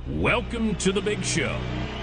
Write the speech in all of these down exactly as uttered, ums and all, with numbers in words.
Welcome to the big show.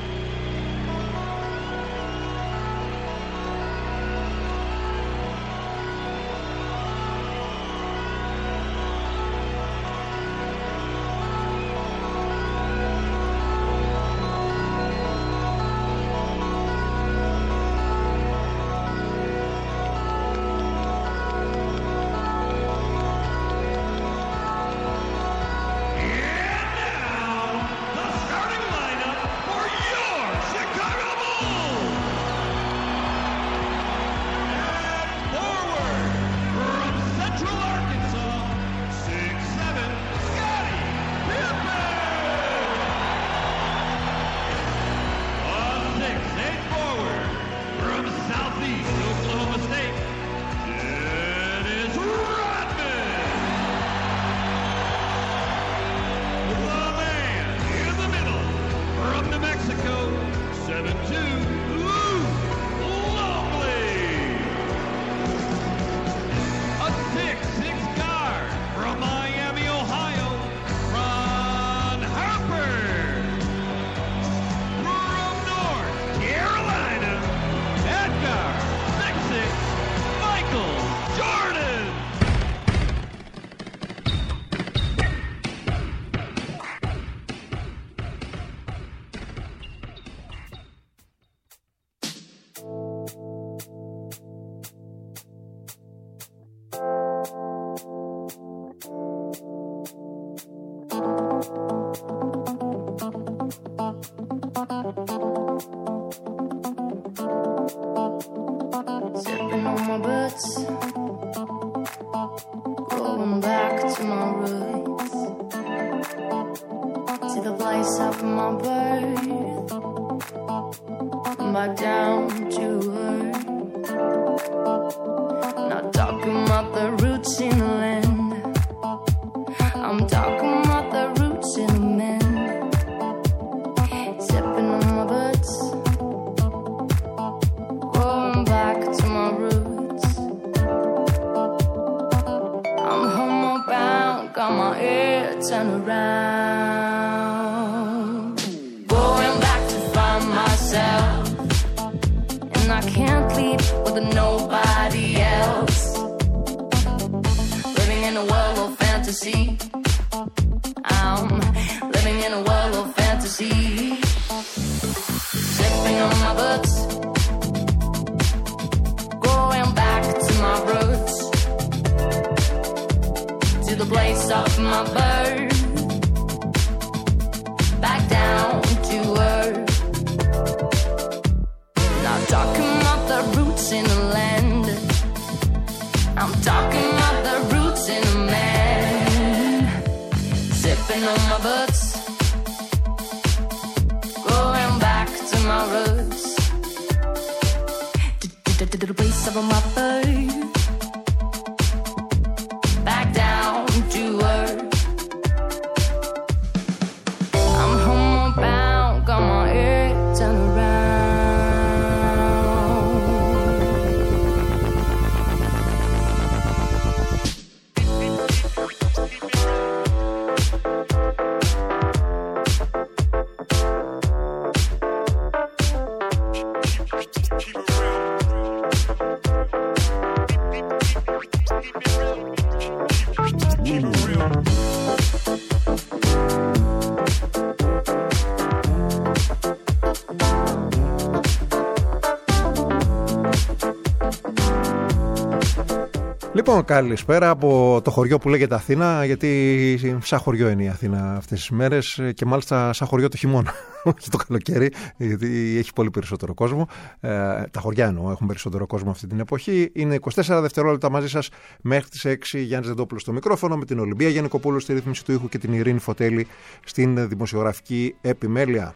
Λοιπόν, καλησπέρα από το χωριό που λέγεται Αθήνα, γιατί σαν χωριό είναι η Αθήνα αυτές τις μέρες και μάλιστα σαν χωριό το χειμώνα, όχι το καλοκαίρι, γιατί έχει πολύ περισσότερο κόσμο. Ε, τα χωριά εννοώ έχουν περισσότερο κόσμο αυτή την εποχή. Είναι είκοσι τέσσερα δευτερόλεπτα μαζί σας μέχρι τις έξι. Γιάννης Δεντόπουλος στο μικρόφωνο, με την Ολυμπία Γιαννικοπούλου στη ρύθμιση του ήχου και την Ειρήνη Φωτέλη στην δημοσιογραφική επιμέλεια.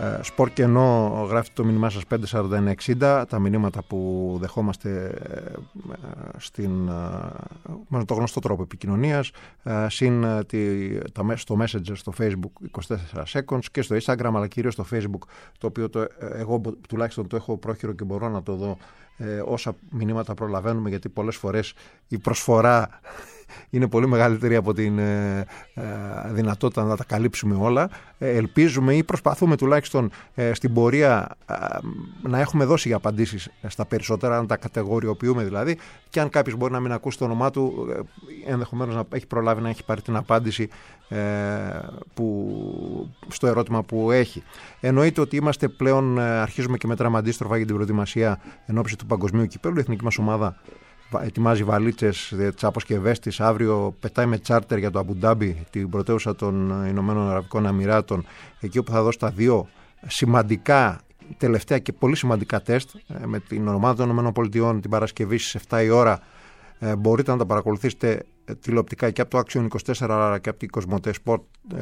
Σπορ Κενό γράφει το μήνυμά σας πέντε σαράντα ένα εξήντα, τα μηνύματα που δεχόμαστε στην, με το γνωστό τρόπο επικοινωνίας, συν τη, τα, στο Messenger, στο Facebook είκοσι τέσσερα seconds και στο Instagram, αλλά κυρίως στο Facebook, το οποίο το, εγώ τουλάχιστον το έχω πρόχειρο και μπορώ να το δω ε, όσα μηνύματα προλαβαίνουμε, γιατί πολλές φορές η προσφορά είναι πολύ μεγαλύτερη από την ε, ε, δυνατότητα να τα καλύψουμε όλα. Ε, ελπίζουμε ή προσπαθούμε τουλάχιστον ε, στην πορεία ε, να έχουμε δώσει απαντήσεις στα περισσότερα, να τα κατηγοριοποιούμε δηλαδή, και αν κάποιος μπορεί να μην ακούσει το όνομά του, ε, ενδεχομένως να έχει προλάβει να έχει πάρει την απάντηση ε, που, στο ερώτημα που έχει. Εννοείται ότι είμαστε πλέον, ε, αρχίζουμε και μετράμε αντίστροφα για την προετοιμασία εν ώψη του Παγκοσμίου Κυπέλλου. Η εθνική μας ομάδα ετοιμάζει βαλίτσες, τις αποσκευές της. Αύριο πετάει με τσάρτερ για το Αμπουντάμπι, την πρωτεύουσα των Ηνωμένων Αραβικών Εμιράτων, εκεί όπου θα δώσει τα δύο σημαντικά, τελευταία και πολύ σημαντικά τεστ με την ομάδα των Ηνωμένων Πολιτειών την Παρασκευή στις επτά η ώρα. Ε, μπορείτε να τα παρακολουθήσετε τηλεοπτικά και από το Action είκοσι τέσσερα αλλά και από την Κοσμοτέ Sport, ε,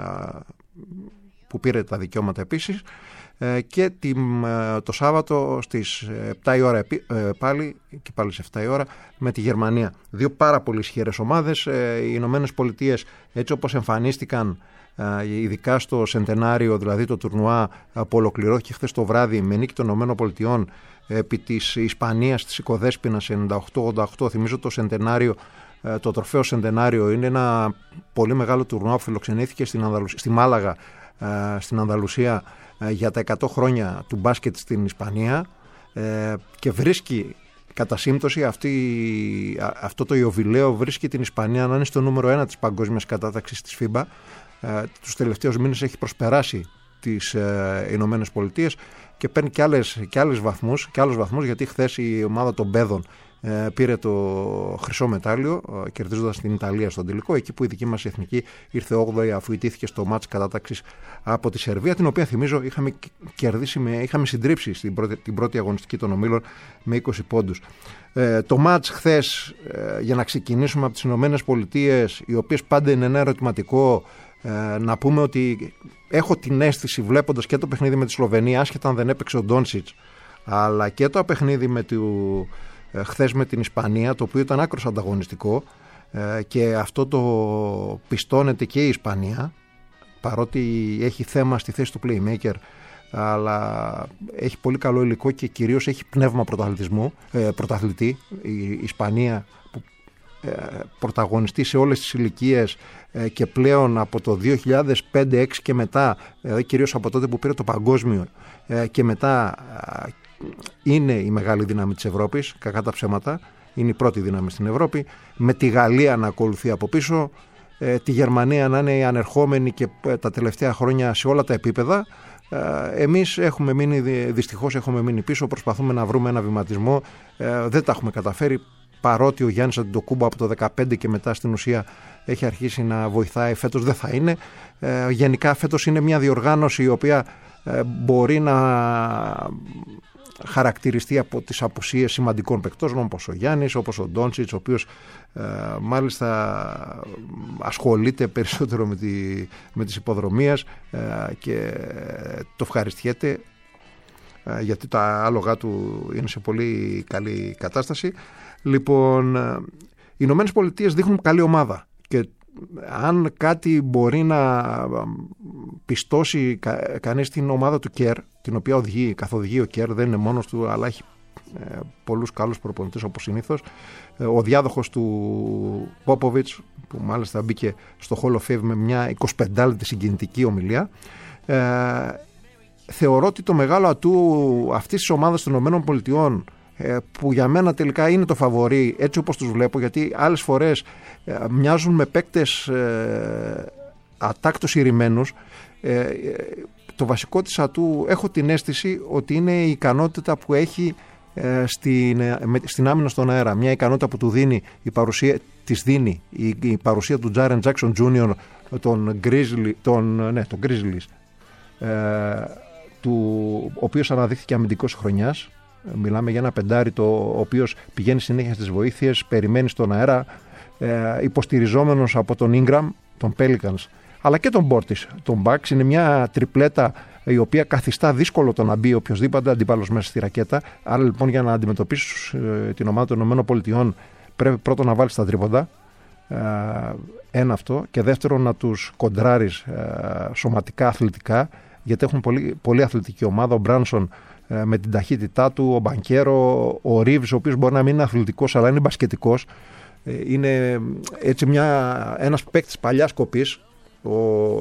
που πήρε τα δικαιώματα επίσης. Και το Σάββατο στις επτά η ώρα πάλι, και πάλι στις επτά η ώρα, με τη Γερμανία. Δύο πάρα πολύ ισχυρές ομάδες. Οι Ηνωμένες Πολιτείες, έτσι όπως εμφανίστηκαν ειδικά στο σεντενάριο, δηλαδή το τουρνουά που ολοκληρώθηκε χθες το βράδυ με νίκη των Ηνωμένων Πολιτειών επί της Ισπανίας της Οικοδέσποινας ενενήντα οκτώ ογδόντα οκτώ. Θυμίζω το σεντενάριο, το τροφαίο σεντενάριο είναι ένα πολύ μεγάλο τουρνουά που φιλοξενήθηκε στην Ανδαλουσία, στη Μάλαγα, στην Ανδαλουσία, για τα εκατό χρόνια του μπάσκετ στην Ισπανία, και βρίσκει κατά σύμπτωση αυτή, αυτό το ιωβιλέο βρίσκει την Ισπανία να είναι στο νούμερο ένα της παγκόσμιας κατάταξης της φίμπα. Τους τελευταίους μήνες έχει προσπεράσει τις Ηνωμένες Πολιτείες και παίρνει και, άλλες, και, άλλες βαθμούς, και άλλους βαθμούς, γιατί χθες η ομάδα των Μπέδων πήρε το χρυσό μετάλλιο, κερδίζοντας την Ιταλία στον τελικό, εκεί που η δική μας εθνική ήρθε όγδοη αφού ιτήθηκε στο μάτς κατάταξης από τη Σερβία, την οποία θυμίζω είχαμε κερδίσει, με, είχαμε συντρίψει στην πρώτη, την πρώτη αγωνιστική των ομίλων με είκοσι πόντους. Ε, το μάτς χθες, ε, για να ξεκινήσουμε από τις Ηνωμένες Πολιτείες, οι οποίες πάντα είναι ένα ερωτηματικό, ε, να πούμε ότι έχω την αίσθηση, βλέποντας και το παιχνίδι με τη Σλοβενία, άσχετα αν δεν έπαιξε ο Ντόντσιτς, αλλά και το παιχνίδι με του χθες με την Ισπανία, το οποίο ήταν άκρως ανταγωνιστικό, και αυτό το πιστώνεται και η Ισπανία, παρότι έχει θέμα στη θέση του playmaker, αλλά έχει πολύ καλό υλικό και κυρίως έχει πνεύμα πρωταθλητισμού, πρωταθλητή. Η Ισπανία που πρωταγωνιστεί σε όλες τις ηλικίες και πλέον από το δύο χιλιάδες πέντε έξι και μετά, δηλαδή κυρίως από τότε που πήρε το παγκόσμιο και μετά, είναι η μεγάλη δύναμη της Ευρώπης, κακά τα ψέματα, είναι η πρώτη δύναμη στην Ευρώπη, με τη Γαλλία να ακολουθεί από πίσω, ε, τη Γερμανία να είναι η ανερχόμενη και ε, τα τελευταία χρόνια σε όλα τα επίπεδα. Ε, εμείς έχουμε μείνει, δυστυχώς έχουμε μείνει πίσω, προσπαθούμε να βρούμε ένα βηματισμό, ε, δεν τα έχουμε καταφέρει, παρότι ο Γιάννης Αντετοκούμπο από το δεκαπέντε και μετά στην ουσία έχει αρχίσει να βοηθάει. Φέτος δεν θα είναι. Ε, γενικά φέτος είναι μια διοργάνωση η οποία ε, μπορεί να χαρακτηριστεί από τις απουσίες σημαντικών παικτών, όπως ο Γιάννης, όπως ο Ντόντσιτς, ο οποίος ε, μάλιστα ασχολείται περισσότερο με, τη, με τις υποδρομίες ε, και το ευχαριστιέται, ε, γιατί τα άλογα του είναι σε πολύ καλή κατάσταση. Λοιπόν, οι Ηνωμένες Πολιτείες δείχνουν καλή ομάδα και αν κάτι μπορεί να πιστώσει κα, κανείς την ομάδα του Κέρ, την οποία οδηγεί, καθοδηγεί ο Κέρ, δεν είναι μόνος του, αλλά έχει ε, πολλούς καλούς προπονητές όπως συνήθως. Ε, ο διάδοχος του Πόποβιτς, που μάλιστα μπήκε στο Hall of Fame με μια εικοσιπεντάλεπτη συγκινητική ομιλία. Ε, θεωρώ ότι το μεγάλο ατού αυτής της ομάδας των ΗΠΑ, που για μένα τελικά είναι το φαβορί έτσι όπως τους βλέπω, γιατί άλλες φορές ε, μοιάζουν με παίκτες ε, ατάκτως ηρημένους, ε, ε, το βασικό της ατού έχω την αίσθηση ότι είναι η ικανότητα που έχει ε, στην, ε, με, στην άμυνα στον αέρα, μια ικανότητα που του δίνει η παρουσία, της δίνει η, η παρουσία του Τζάρεν Τζάκσον Τζούνιορ, τον Grizzly, τον, ναι, τον Grizzlies, ε, του, ο οποίος αναδείχθηκε αμυντικός χρονιάς. Μιλάμε για ένα πεντάρι το ο οποίος πηγαίνει συνέχεια στις βοήθειες, περιμένει στον αέρα, ε, υποστηριζόμενος από τον Ingram, τον Pelicans, αλλά και τον Μπόρτις. Τον Μπαξ είναι μια τριπλέτα η οποία καθιστά δύσκολο το να μπει οποιοδήποτε αντίπαλος μέσα στη ρακέτα. Άρα λοιπόν για να αντιμετωπίσεις ε, την ομάδα των ΗΠΑ πρέπει πρώτον να βάλεις τα τρίποντα. Ε, ένα αυτό. Και δεύτερον να τους κοντράρεις ε, σωματικά, αθλητικά, γιατί έχουν πολύ, πολύ αθλητική ομάδα. Ο Μπράνσον ε, με την ταχύτητά του, ο Μπανκέρο, ο Ρίβς, ο οποίος μπορεί να μην είναι αθλητικός αλλά είναι μπασκετικός. Ε, είναι έτσι μια, ένας παίκτης παλιάς κοπής, ο,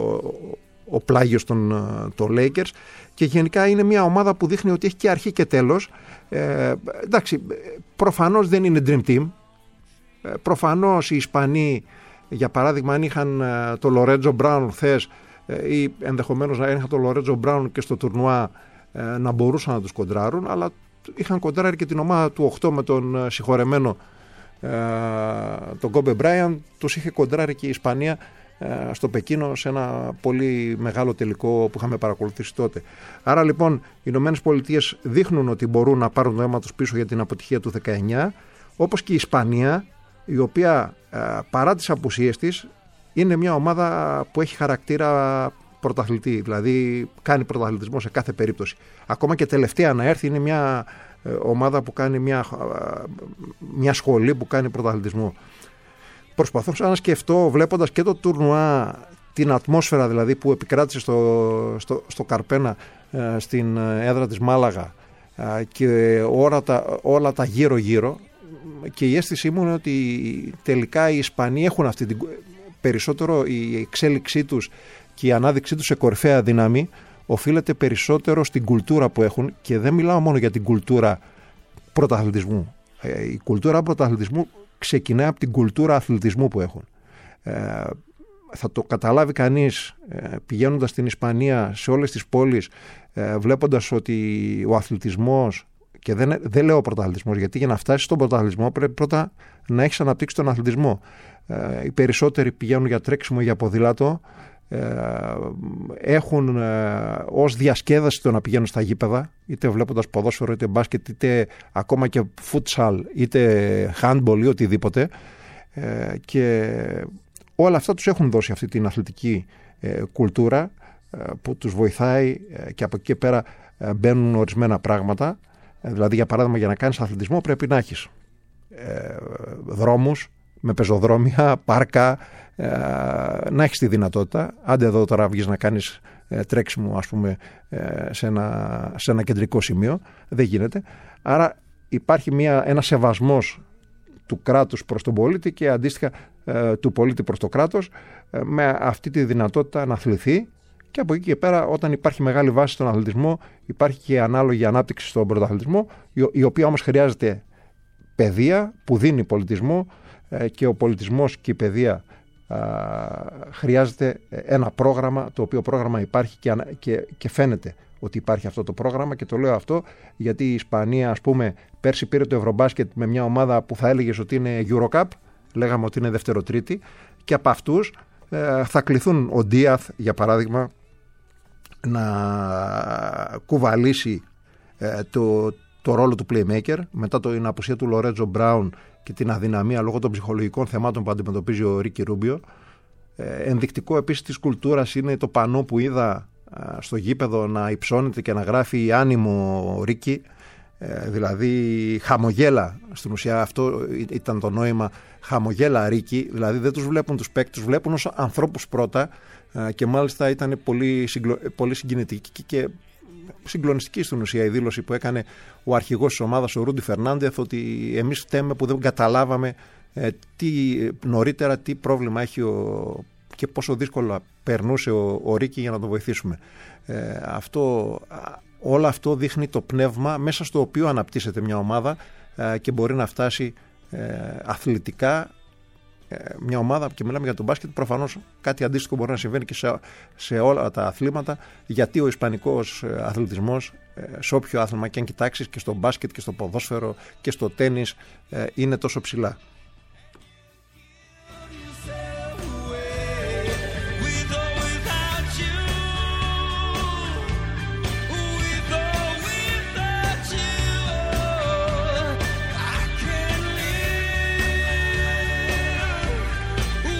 ο πλάγιος των, των Lakers, και γενικά είναι μια ομάδα που δείχνει ότι έχει και αρχή και τέλος. Ε, εντάξει, προφανώς δεν είναι dream team. Ε, προφανώς οι Ισπανοί, για παράδειγμα, αν είχαν το Λορέτζο Μπράουν χθες ε, ή ενδεχομένως να είχαν το Λορέτζο Μπράουν και στο τουρνουά, ε, να μπορούσαν να τους κοντράρουν, αλλά είχαν κοντράρει και την ομάδα του οκτώ με τον συγχωρεμένο ε, τον Κόμπε Μπράιαν. Τους είχε κοντράρει και η Ισπανία στο Πεκίνο σε ένα πολύ μεγάλο τελικό που είχαμε παρακολουθήσει τότε. Άρα λοιπόν οι Ηνωμένες Πολιτείες δείχνουν ότι μπορούν να πάρουν το αίμα τους πίσω για την αποτυχία του δεκαεννιά, όπως και η Ισπανία, η οποία παρά τις απουσίες της είναι μια ομάδα που έχει χαρακτήρα πρωταθλητή, δηλαδή κάνει πρωταθλητισμό σε κάθε περίπτωση. Ακόμα και τελευταία να έρθει είναι μια ομάδα που κάνει μια, μια σχολή που κάνει πρωταθλητισμό. Προσπαθώ να σκεφτώ, βλέποντας και το τουρνουά, την ατμόσφαιρα δηλαδή που επικράτησε στο, στο, στο Καρπένα, ε, στην έδρα της Μάλαγα, ε, και όλα τα, όλα τα γύρω-γύρω, και η αίσθησή μου είναι ότι τελικά οι Ισπανοί έχουν αυτή την, περισσότερο η εξέλιξή τους και η ανάδειξή τους σε κορυφαία δύναμη οφείλεται περισσότερο στην κουλτούρα που έχουν, και δεν μιλάω μόνο για την κουλτούρα πρωταθλητισμού. Ε, η κουλτούρα πρωταθλητισμού ξεκινάει από την κουλτούρα αθλητισμού που έχουν. Ε, θα το καταλάβει κανείς ε, πηγαίνοντας στην Ισπανία, σε όλες τις πόλεις, ε, βλέποντας ότι ο αθλητισμός, και δεν, δεν λέω πρωταθλητισμός, γιατί για να φτάσεις στον πρωταθλητισμό πρέπει πρώτα να έχεις αναπτύξει τον αθλητισμό. Ε, οι περισσότεροι πηγαίνουν για τρέξιμο, για ποδήλατο, ε, έχουν ε, ως διασκέδαση το να πηγαίνουν στα γήπεδα, είτε βλέποντας ποδόσφαιρο, είτε μπάσκετ, είτε ακόμα και φούτσαλ, είτε handball ή οτιδήποτε, ε, και όλα αυτά τους έχουν δώσει αυτή την αθλητική ε, κουλτούρα ε, που τους βοηθάει, ε, και από εκεί και πέρα ε, μπαίνουν ορισμένα πράγματα. ε, δηλαδή για παράδειγμα, για να κάνεις αθλητισμό πρέπει να έχεις ε, δρόμους με πεζοδρόμια, πάρκα, ε, να έχεις τη δυνατότητα. Άντε εδώ τώρα βγεις να κάνεις ε, τρέξιμο, ας πούμε, ε, σε, ένα, σε ένα κεντρικό σημείο. Δεν γίνεται. Άρα υπάρχει μια, ένα σεβασμός του κράτους προς τον πολίτη και αντίστοιχα ε, του πολίτη προς το κράτος, ε, με αυτή τη δυνατότητα να αθληθεί. Και από εκεί και πέρα, όταν υπάρχει μεγάλη βάση στον αθλητισμό, υπάρχει και ανάλογη ανάπτυξη στον πρωταθλητισμό, η, η οποία όμως χρειάζεται παιδεία που δίνει πολιτισμό, και ο πολιτισμός και η παιδεία α, χρειάζεται ένα πρόγραμμα, το οποίο πρόγραμμα υπάρχει και, και, και φαίνεται ότι υπάρχει αυτό το πρόγραμμα. Και το λέω αυτό γιατί η Ισπανία, ας πούμε, πέρσι πήρε το Ευρωμπάσκετ με μια ομάδα που θα έλεγες ότι είναι Eurocup, λέγαμε ότι είναι δεύτερο-τρίτη, και από αυτούς ε, θα κληθούν ο Ντίαθ, για παράδειγμα, να κουβαλήσει ε, το, το ρόλο του playmaker μετά την απουσία του Λορέτζο Μπράουν και την αδυναμία λόγω των ψυχολογικών θεμάτων που αντιμετωπίζει ο Ρίκι Ρούμπιο. Ε, ενδεικτικό επίσης της κουλτούρας είναι το πανό που είδα ε, στο γήπεδο να υψώνεται και να γράφει «Άνιμο Ρίκι», ε, δηλαδή χαμογέλα. Στην ουσία αυτό ήταν το νόημα, χαμογέλα Ρίκι, δηλαδή δεν τους βλέπουν τους παίκτες, τους βλέπουν ως ανθρώπους πρώτα, ε, και μάλιστα ήταν πολύ, συγκλο... πολύ συγκινητική και συγκλονιστική στην ουσία η δήλωση που έκανε ο αρχηγός της ομάδας, ο Ρούντι Φερνάντεθ, ότι εμείς φταίμε που δεν καταλάβαμε ε, τι, νωρίτερα τι πρόβλημα έχει ο, και πόσο δύσκολα περνούσε ο, ο Ρίκι για να τον βοηθήσουμε. Ε, αυτό, όλο αυτό δείχνει το πνεύμα μέσα στο οποίο αναπτύσσεται μια ομάδα ε, και μπορεί να φτάσει ε, αθλητικά μια ομάδα, και μιλάμε για τον μπάσκετ. Προφανώς κάτι αντίστοιχο μπορεί να συμβαίνει και σε, σε όλα τα αθλήματα, γιατί ο ισπανικός αθλητισμός, σε όποιο άθλημα και αν κοιτάξεις, και στο μπάσκετ και στο ποδόσφαιρο και στο τένις, είναι τόσο ψηλά.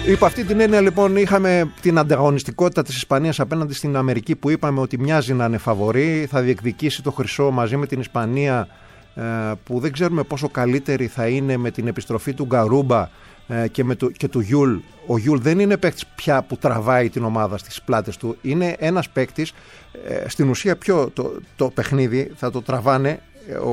Υπό αυτή την έννοια λοιπόν είχαμε την ανταγωνιστικότητα της Ισπανίας απέναντι στην Αμερική που είπαμε ότι μοιάζει να είναι φαβορί, θα διεκδικήσει το χρυσό μαζί με την Ισπανία που δεν ξέρουμε πόσο καλύτερη θα είναι με την επιστροφή του Γκαρούμπα και, με το, και του Γιούλ. Ο Γιούλ δεν είναι παίκτης πια που τραβάει την ομάδα στις πλάτες του, είναι ένας παίκτης στην ουσία πιο το, το παιχνίδι θα το τραβάνε ο,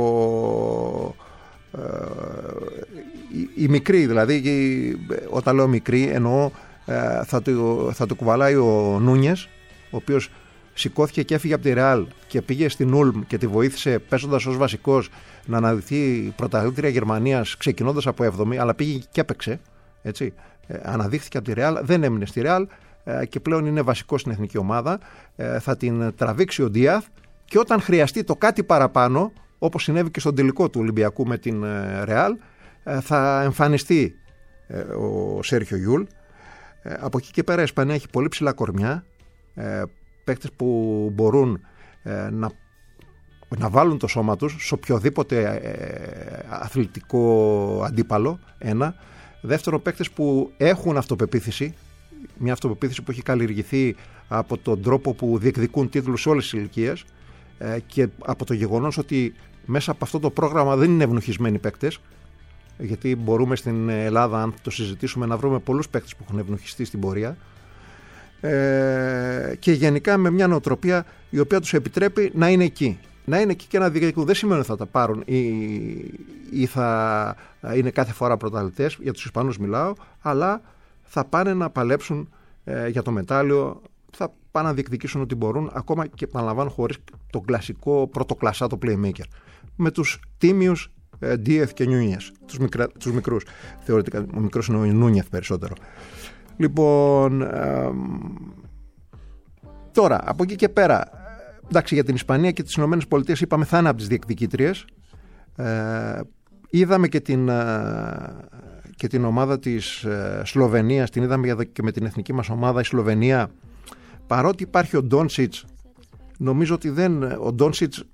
οι, οι μικροί, δηλαδή οι, όταν λέω μικροί εννοώ θα το, θα το κουβαλάει ο Νούνιες, ο οποίος σηκώθηκε και έφυγε από τη Ρεάλ και πήγε στην Ούλμ και τη βοήθησε παίζοντας ως βασικός να αναδειχθεί πρωταθλήτρια Γερμανίας ξεκινώντας από έβδομη, αλλά πήγε και έπαιξε, έτσι. Ε, αναδείχθηκε από τη Ρεάλ, δεν έμεινε στη Ρεάλ ε, και πλέον είναι βασικός στην εθνική ομάδα. Ε, θα την τραβήξει ο Ντίαθ και όταν χρειαστεί το κάτι παραπάνω, όπως συνέβη και στον τελικό του Ολυμπιακού με την ε, Ρεάλ, ε, θα εμφανιστεί ε, ο Σέρχιο Γιούλ. Ε, από εκεί και πέρα η Ισπανία έχει πολύ ψηλά κορμιά, ε, παίκτες που μπορούν ε, να, να βάλουν το σώμα τους σε οποιοδήποτε ε, αθλητικό αντίπαλο, ένα. Δεύτερον, παίκτες που έχουν αυτοπεποίθηση, μια αυτοπεποίθηση που έχει καλλιεργηθεί από τον τρόπο που διεκδικούν τίτλους σε όλες τις ηλικίες ε, και από το γεγονός ότι μέσα από αυτό το πρόγραμμα δεν είναι ευνουχισμένοι παίκτες, γιατί μπορούμε στην Ελλάδα, αν το συζητήσουμε, να βρούμε πολλούς παίκτες που έχουν ευνουχιστεί στην πορεία, Ε, και γενικά με μια νοοτροπία η οποία τους επιτρέπει να είναι εκεί. Να είναι εκεί και να διεκδικούν. Δεν σημαίνει ότι θα τα πάρουν ή, ή θα είναι κάθε φορά πρωταθλητές, για τους Ισπανούς μιλάω, αλλά θα πάνε να παλέψουν ε, για το μετάλλιο, θα πάνε να διεκδικήσουν ό,τι μπορούν, ακόμα και επαναλαμβάνω χωρίς τον κλασικό πρωτοκλασσάτο playmaker. Με τους τίμιους ε, Ντίεθ και Νούνιεθ, τους, τους μικρούς. Θεωρητικά, ο μικρός είναι ο Νούνιεθ περισσότερο. Λοιπόν, ε, τώρα από εκεί και πέρα, εντάξει, για την Ισπανία και τις Ηνωμένες Πολιτείες είπαμε θα είναι από τις διεκδικήτριες. Ε, είδαμε και την, ε, και την ομάδα της ε, Σλοβενίας, την είδαμε και με την εθνική μας ομάδα. Η Σλοβενία, παρότι υπάρχει ο Ντόνσιτς, νομίζω ότι δεν, ο Ντόνσιτς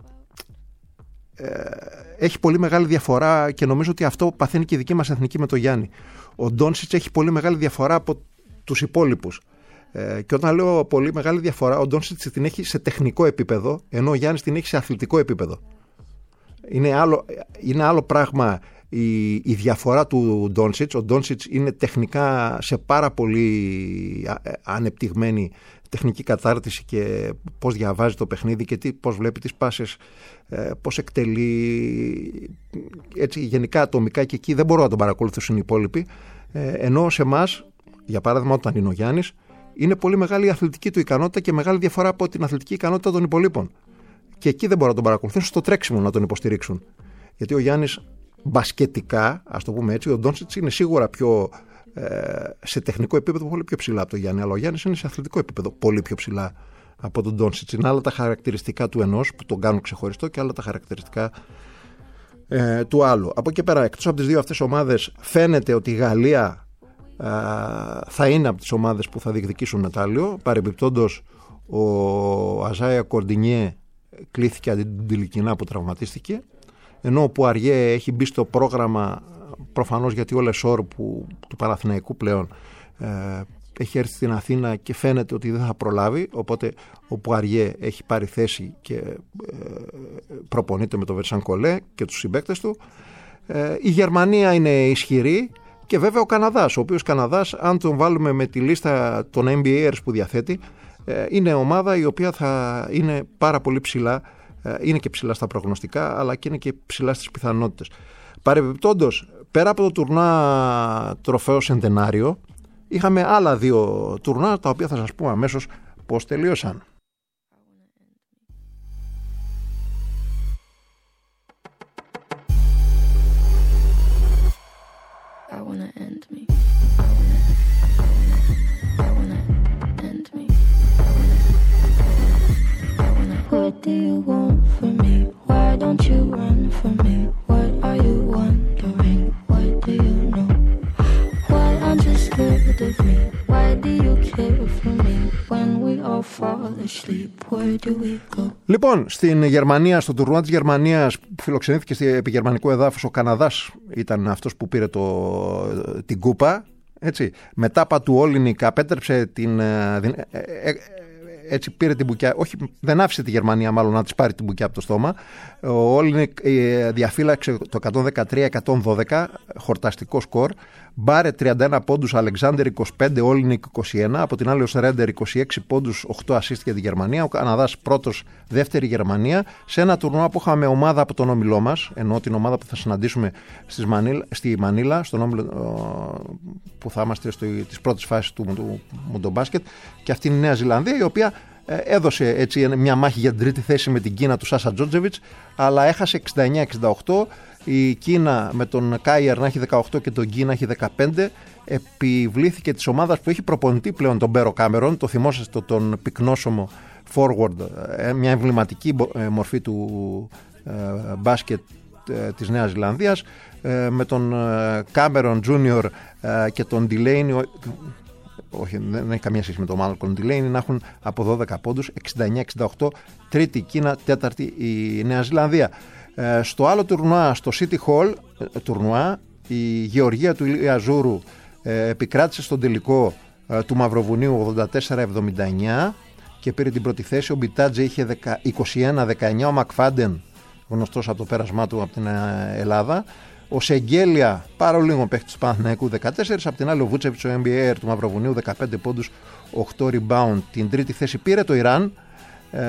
ε, έχει πολύ μεγάλη διαφορά και νομίζω ότι αυτό παθαίνει και η δική μας εθνική με το Γιάννη. Ο Ντόνσιτς έχει πολύ μεγάλη διαφορά από τους υπόλοιπους. Ε, και όταν λέω πολύ μεγάλη διαφορά, ο Ντόνσιτς την έχει σε τεχνικό επίπεδο, ενώ ο Γιάννης την έχει σε αθλητικό επίπεδο. Είναι άλλο, είναι άλλο πράγμα η, η διαφορά του Ντόνσιτς. Ο Ντόνσιτς είναι τεχνικά σε πάρα πολύ ανεπτυγμένη τεχνική κατάρτιση και πώς διαβάζει το παιχνίδι και τι, πώς βλέπει τις πάσες, ε, πώς εκτελεί, έτσι γενικά ατομικά, και εκεί δεν μπορώ να τον παρακολουθήσουν οι υπόλοιποι, ε, ενώ σε εμάς, για παράδειγμα όταν είναι ο Γιάννης, είναι πολύ μεγάλη η αθλητική του ικανότητα και μεγάλη διαφορά από την αθλητική ικανότητα των υπολείπων. Και εκεί δεν μπορώ να τον παρακολουθήσουν, στο τρέξιμο να τον υποστηρίξουν. Γιατί ο Γιάννης μπασκετικά, ας το πούμε έτσι, ο Ντόνσιτς είναι σίγουρα πιο, ε, σε τεχνικό επίπεδο πολύ πιο ψηλά από τον Γιάννη, αλλά ο Γιάννης είναι σε αθλητικό επίπεδο πολύ πιο ψηλά από τον Ντόνσιτς. Είναι άλλα τα χαρακτηριστικά του ενός που τον κάνουν ξεχωριστό και άλλα τα χαρακτηριστικά ε, του άλλου. Από εκεί πέρα, εκτός από τις δύο αυτές ομάδες, φαίνεται ότι η Γαλλία ε, θα είναι από τις ομάδες που θα διεκδικήσουν μετάλλιο. Παρεμπιπτόντως, ο Αζάια Κορντινιέ κλήθηκε αντιλικινά που τραυματίστηκε, ενώ ο Πουαριέ έχει μπει στο πρόγραμμα προφανώς γιατί ο Λεσόρ που, του Παναθηναϊκού πλέον ε, έχει έρθει στην Αθήνα και φαίνεται ότι δεν θα προλάβει, οπότε ο Πουαριέ έχει πάρει θέση και ε, προπονείται με τον Βερσάν Κολέ και τους συμπαίκτες του. Ε, η Γερμανία είναι ισχυρή και βέβαια ο Καναδάς, ο οποίος Καναδάς, αν τον βάλουμε με τη λίστα των N B Aers που διαθέτει, ε, είναι ομάδα η οποία θα είναι πάρα πολύ ψηλά. Είναι και ψηλά στα προγνωστικά, αλλά και είναι και ψηλά στις πιθανότητες. Παρεμπιπτόντως, πέρα από το τουρνά τροφαίο Σεντενάριο, είχαμε άλλα δύο τουρνά, τα οποία θα σας πούμε αμέσως πώς τελείωσαν. What do you want from me? Why don't you run from me? What are you wondering? What do you know? Why aren't you scared of me? Why do you care for me? When we all fall asleep, where do we go? Λοιπόν, στην Γερμανία, στο τουρνουά της Γερμανίας που φιλοξενήθηκε επί γερμανικό εδάφος, ο Καναδάς ήταν αυτός που πήρε το, την κούπα. Έτσι. Μετάπα του Όλινικ απέτρεψε την. Ε, ε, ε, έτσι πήρε την μπουκιά, όχι δεν άφησε τη Γερμανία μάλλον να της πάρει την μπουκιά από το στόμα. Ο Όλινικ ε, διαφύλαξε το εκατόν δεκατρία εκατόν δώδεκα, χορταστικό σκορ. Μπάρε τριάντα ένα πόντους, Αλεξάνδερ είκοσι πέντε, Όλινικ είκοσι ένα. Από την άλλη ο Σρέντερ είκοσι έξι πόντους, οκτώ assist για τη Γερμανία. Ο Καναδάς πρώτος, δεύτερη Γερμανία. Σε ένα τουρνουά που είχαμε ομάδα από τον όμιλό μας, ενώ την ομάδα που θα συναντήσουμε στις Μανίλα, στη Μανίλα, στον όμιλο που θα είμαστε στις πρώτες φάσεις του, του μουντομπάσκετ, και αυτή είναι η Νέα Ζηλανδία, η οποία έδωσε έτσι μια μάχη για την τρίτη θέση με την Κίνα του Σάσα Τζότζεβιτς, αλλά έχασε εξήντα εννιά εξήντα οκτώ. Η Κίνα με τον Κάιερ να έχει δεκαοκτώ και τον Γκί να έχει δεκαπέντε επιβλήθηκε της ομάδας που έχει προπονητή πλέον τον Μπέρο Κάμερον, το θυμόσαστε, τον πυκνόσωμο forward, μια εμβληματική μορφή του μπάσκετ της Νέας Ζηλανδίας, με τον Κάμερον Τζούνιορ και τον Ντιλέινι, όχι δεν έχει καμία σχέση με τον Μάλκον Ντιλέινι, να έχουν από δώδεκα πόντους, εξήντα εννιά εξήντα οκτώ. Τρίτη η Κίνα, τέταρτη η Νέα Ζηλανδία. Ε, στο άλλο τουρνουά, στο City Hall ε, τουρνουά, η Γεωργία του Ηλία Ζούρου ε, επικράτησε στον τελικό ε, του Μαυροβουνίου ογδόντα τέσσερα εβδομήντα εννιά και πήρε την πρώτη θέση. Ο Μπιτάτζε είχε είκοσι ένα δεκαεννιά, ο Μακφάντεν, γνωστός από το πέρασμά του από την ε, Ελλάδα. Ο Σεγγέλια, πάρα λίγο παίχτης του Παναθηναϊκού, δεκατέσσερα. Από την άλλη ο Βούτσεβιτς, ο N B A του Μαυροβουνίου, δεκαπέντε πόντους, οκτώ rebound. Την τρίτη θέση πήρε το Ιράν. Ε,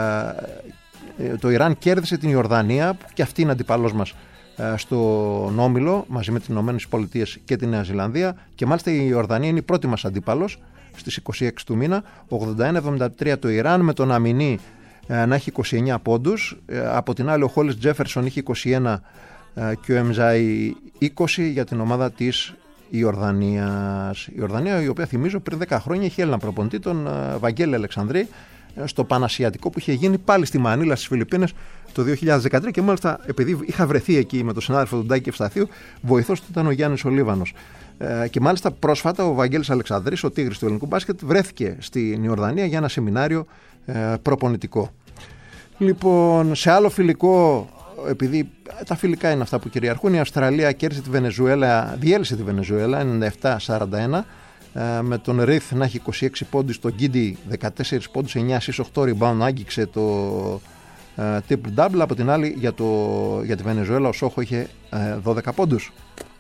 το Ιράν κέρδισε την Ιορδανία, που και αυτή είναι αντιπαλός μας ε, στον όμιλο, μαζί με τις Ηνωμένες Πολιτείες και τη Νέα Ζηλανδία, και μάλιστα η Ιορδανία είναι η πρώτη μας αντίπαλος στις είκοσι έξι του μήνα. ογδόντα ένα εβδομήντα τρία το Ιράν, με τον Αμινί ε, να έχει είκοσι εννιά πόντους. Ε, από την άλλη ο Χόλις Τζέφερσον είχε είκοσι ένα και ο Εμζάι είκοσι για την ομάδα της Ιορδανίας. Η Ιορδανία, η οποία θυμίζω πριν δέκα χρόνια είχε Έλληνα προπονητή, τον Βαγγέλη Αλεξανδρή, στο Πανασιατικό που είχε γίνει πάλι στη Μανίλα στις Φιλιππίνες το δύο χιλιάδες δεκατρία, και μάλιστα επειδή είχα βρεθεί εκεί με τον συνάδελφο του Ντάκη Ευσταθίου, βοηθός του ήταν ο Γιάννης ο Λίβανος. Ε, και μάλιστα πρόσφατα ο Βαγγέλης Αλεξανδρής, ο τίγρης του ελληνικού μπάσκετ, βρέθηκε στην Ιορδανία για ένα σεμινάριο ε, προπονητικό. Λοιπόν, σε άλλο φιλικό, επειδή τα φιλικά είναι αυτά που κυριαρχούν, η Αυστραλία κέρδισε τη Βενεζουέλα, διέλυσε τη Βενεζουέλα ενενήντα επτά σαράντα ένα, με τον Ριθ να έχει είκοσι έξι πόντους, τον Γκίντι δεκατέσσερα πόντους, εννιά assist, οκτώ rebound, άγγιξε το triple double. Από την άλλη για, το, για τη Βενεζουέλα ο Σόχο είχε δώδεκα πόντους.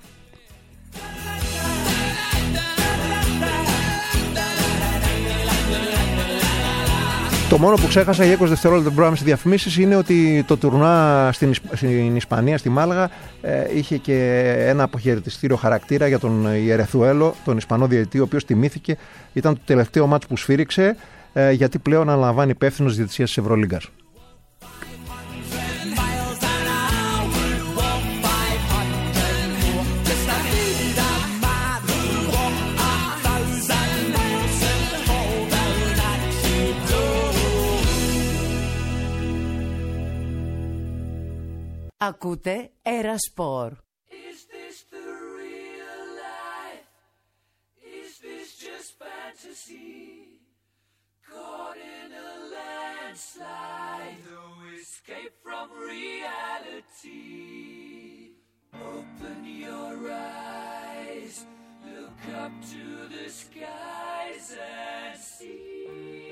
Το μόνο που ξέχασα για είκοσι δευτερόλεπτα πριν πάμε στις διαφημίσεις είναι ότι το τουρνουά στην, στην Ισπανία, στη Μάλαγα, ε, είχε και ένα αποχαιρετιστήριο χαρακτήρα για τον Ιερεθουέλο, τον Ισπανό διαιτητή, ο οποίος τιμήθηκε. Ήταν το τελευταίο μάτς που σφύριξε, ε, γιατί πλέον αναλαμβάνει υπεύθυνος διαιτησίας της Ευρωλίγκας. Ακούτε Ερασπορ. Is this the real life? Is this just fantasy? Caught in a landslide, no escape from reality. Open your eyes, look up to the skies and see.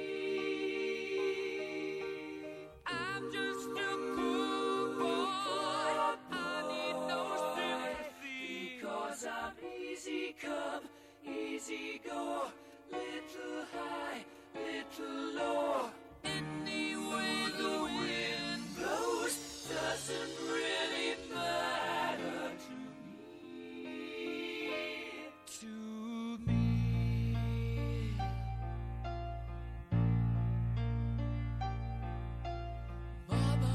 I'm just a poor boy, I need no sympathy, because I'm easy come, easy go, little high, little low. Any way the wind blows doesn't really matter to me, to me. Mama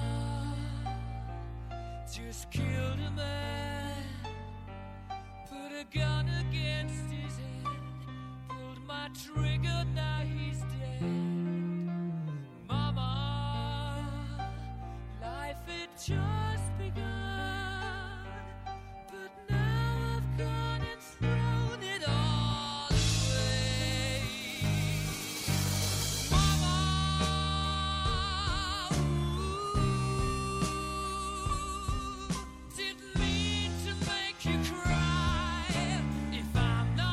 just killed a man, put a gun against his head, pulled my trigger, now he's dead. Mama, life had just begun, but now I've gone and thrown it all away. Mama, ooh, didn't mean to make you cry. If I'm not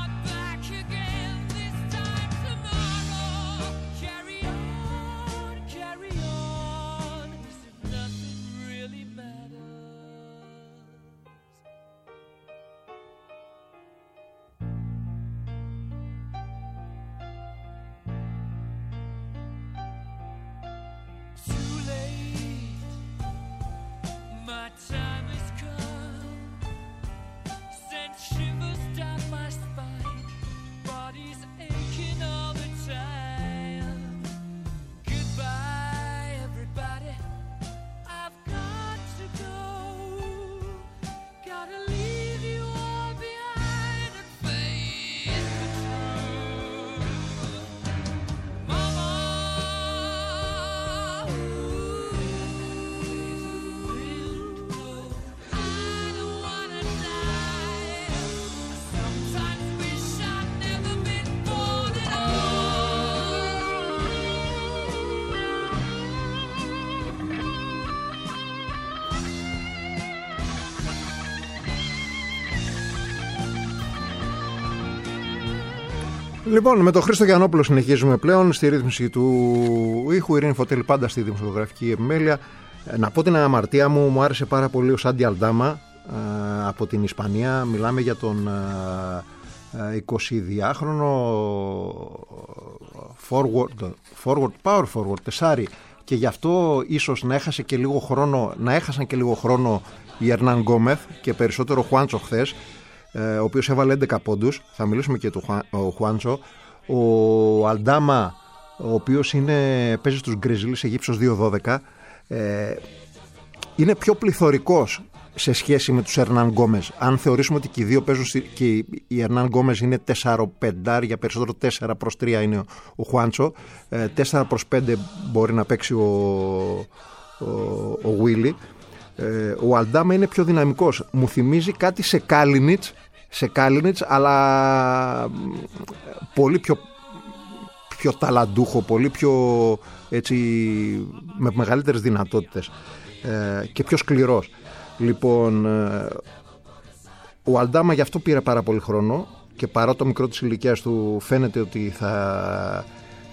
Λοιπόν, με τον Χρήστο Γιαννόπουλο συνεχίζουμε πλέον στη ρύθμιση του ήχου. Ειρήνη Φωτέλη πάντα στη δημοσιογραφική επιμέλεια. Να πω την αμαρτία μου, μου άρεσε πάρα πολύ ο Σάντι Αλντάμα από την Ισπανία. Μιλάμε για τον εικοσιδυάχρονο forward, forward, power forward, τεσάρι, και γι' αυτό ίσως να έχασε και λίγο χρόνο, να έχασαν και λίγο χρόνο η Ερνάν Γκόμεθ και περισσότερο ο Χουάντσο χθες, ο οποίος έβαλε έντεκα πόντους. Θα μιλήσουμε και του Χουάντσο. Ο Αλντάμα, ο οποίος είναι, παίζει στους Γκριζλίς, Αιγύψος δύο δώδεκα, ε, είναι πιο πληθωρικός σε σχέση με τους Ερνάν Γκόμες. Αν θεωρήσουμε ότι και οι δύο παίζουν και η Ερνάν Γκόμες είναι τέσσερα πέντε, για περισσότερο τέσσερα προς τρία είναι ο Χουάντσο, τέσσερα προς πέντε μπορεί να παίξει ο, ο, ο Βίλι. Ε, ο Αλντάμα είναι πιο δυναμικός. Μου θυμίζει κάτι σε Κάλινιτς, σε Κάλινιτς, αλλά πολύ πιο, πιο ταλαντούχο, πολύ πιο έτσι, με μεγαλύτερες δυνατότητες ε, και πιο σκληρός. Λοιπόν, ο Αλντάμα γι' αυτό πήρε πάρα πολύ χρόνο και παρά το μικρό της ηλικίας του φαίνεται ότι θα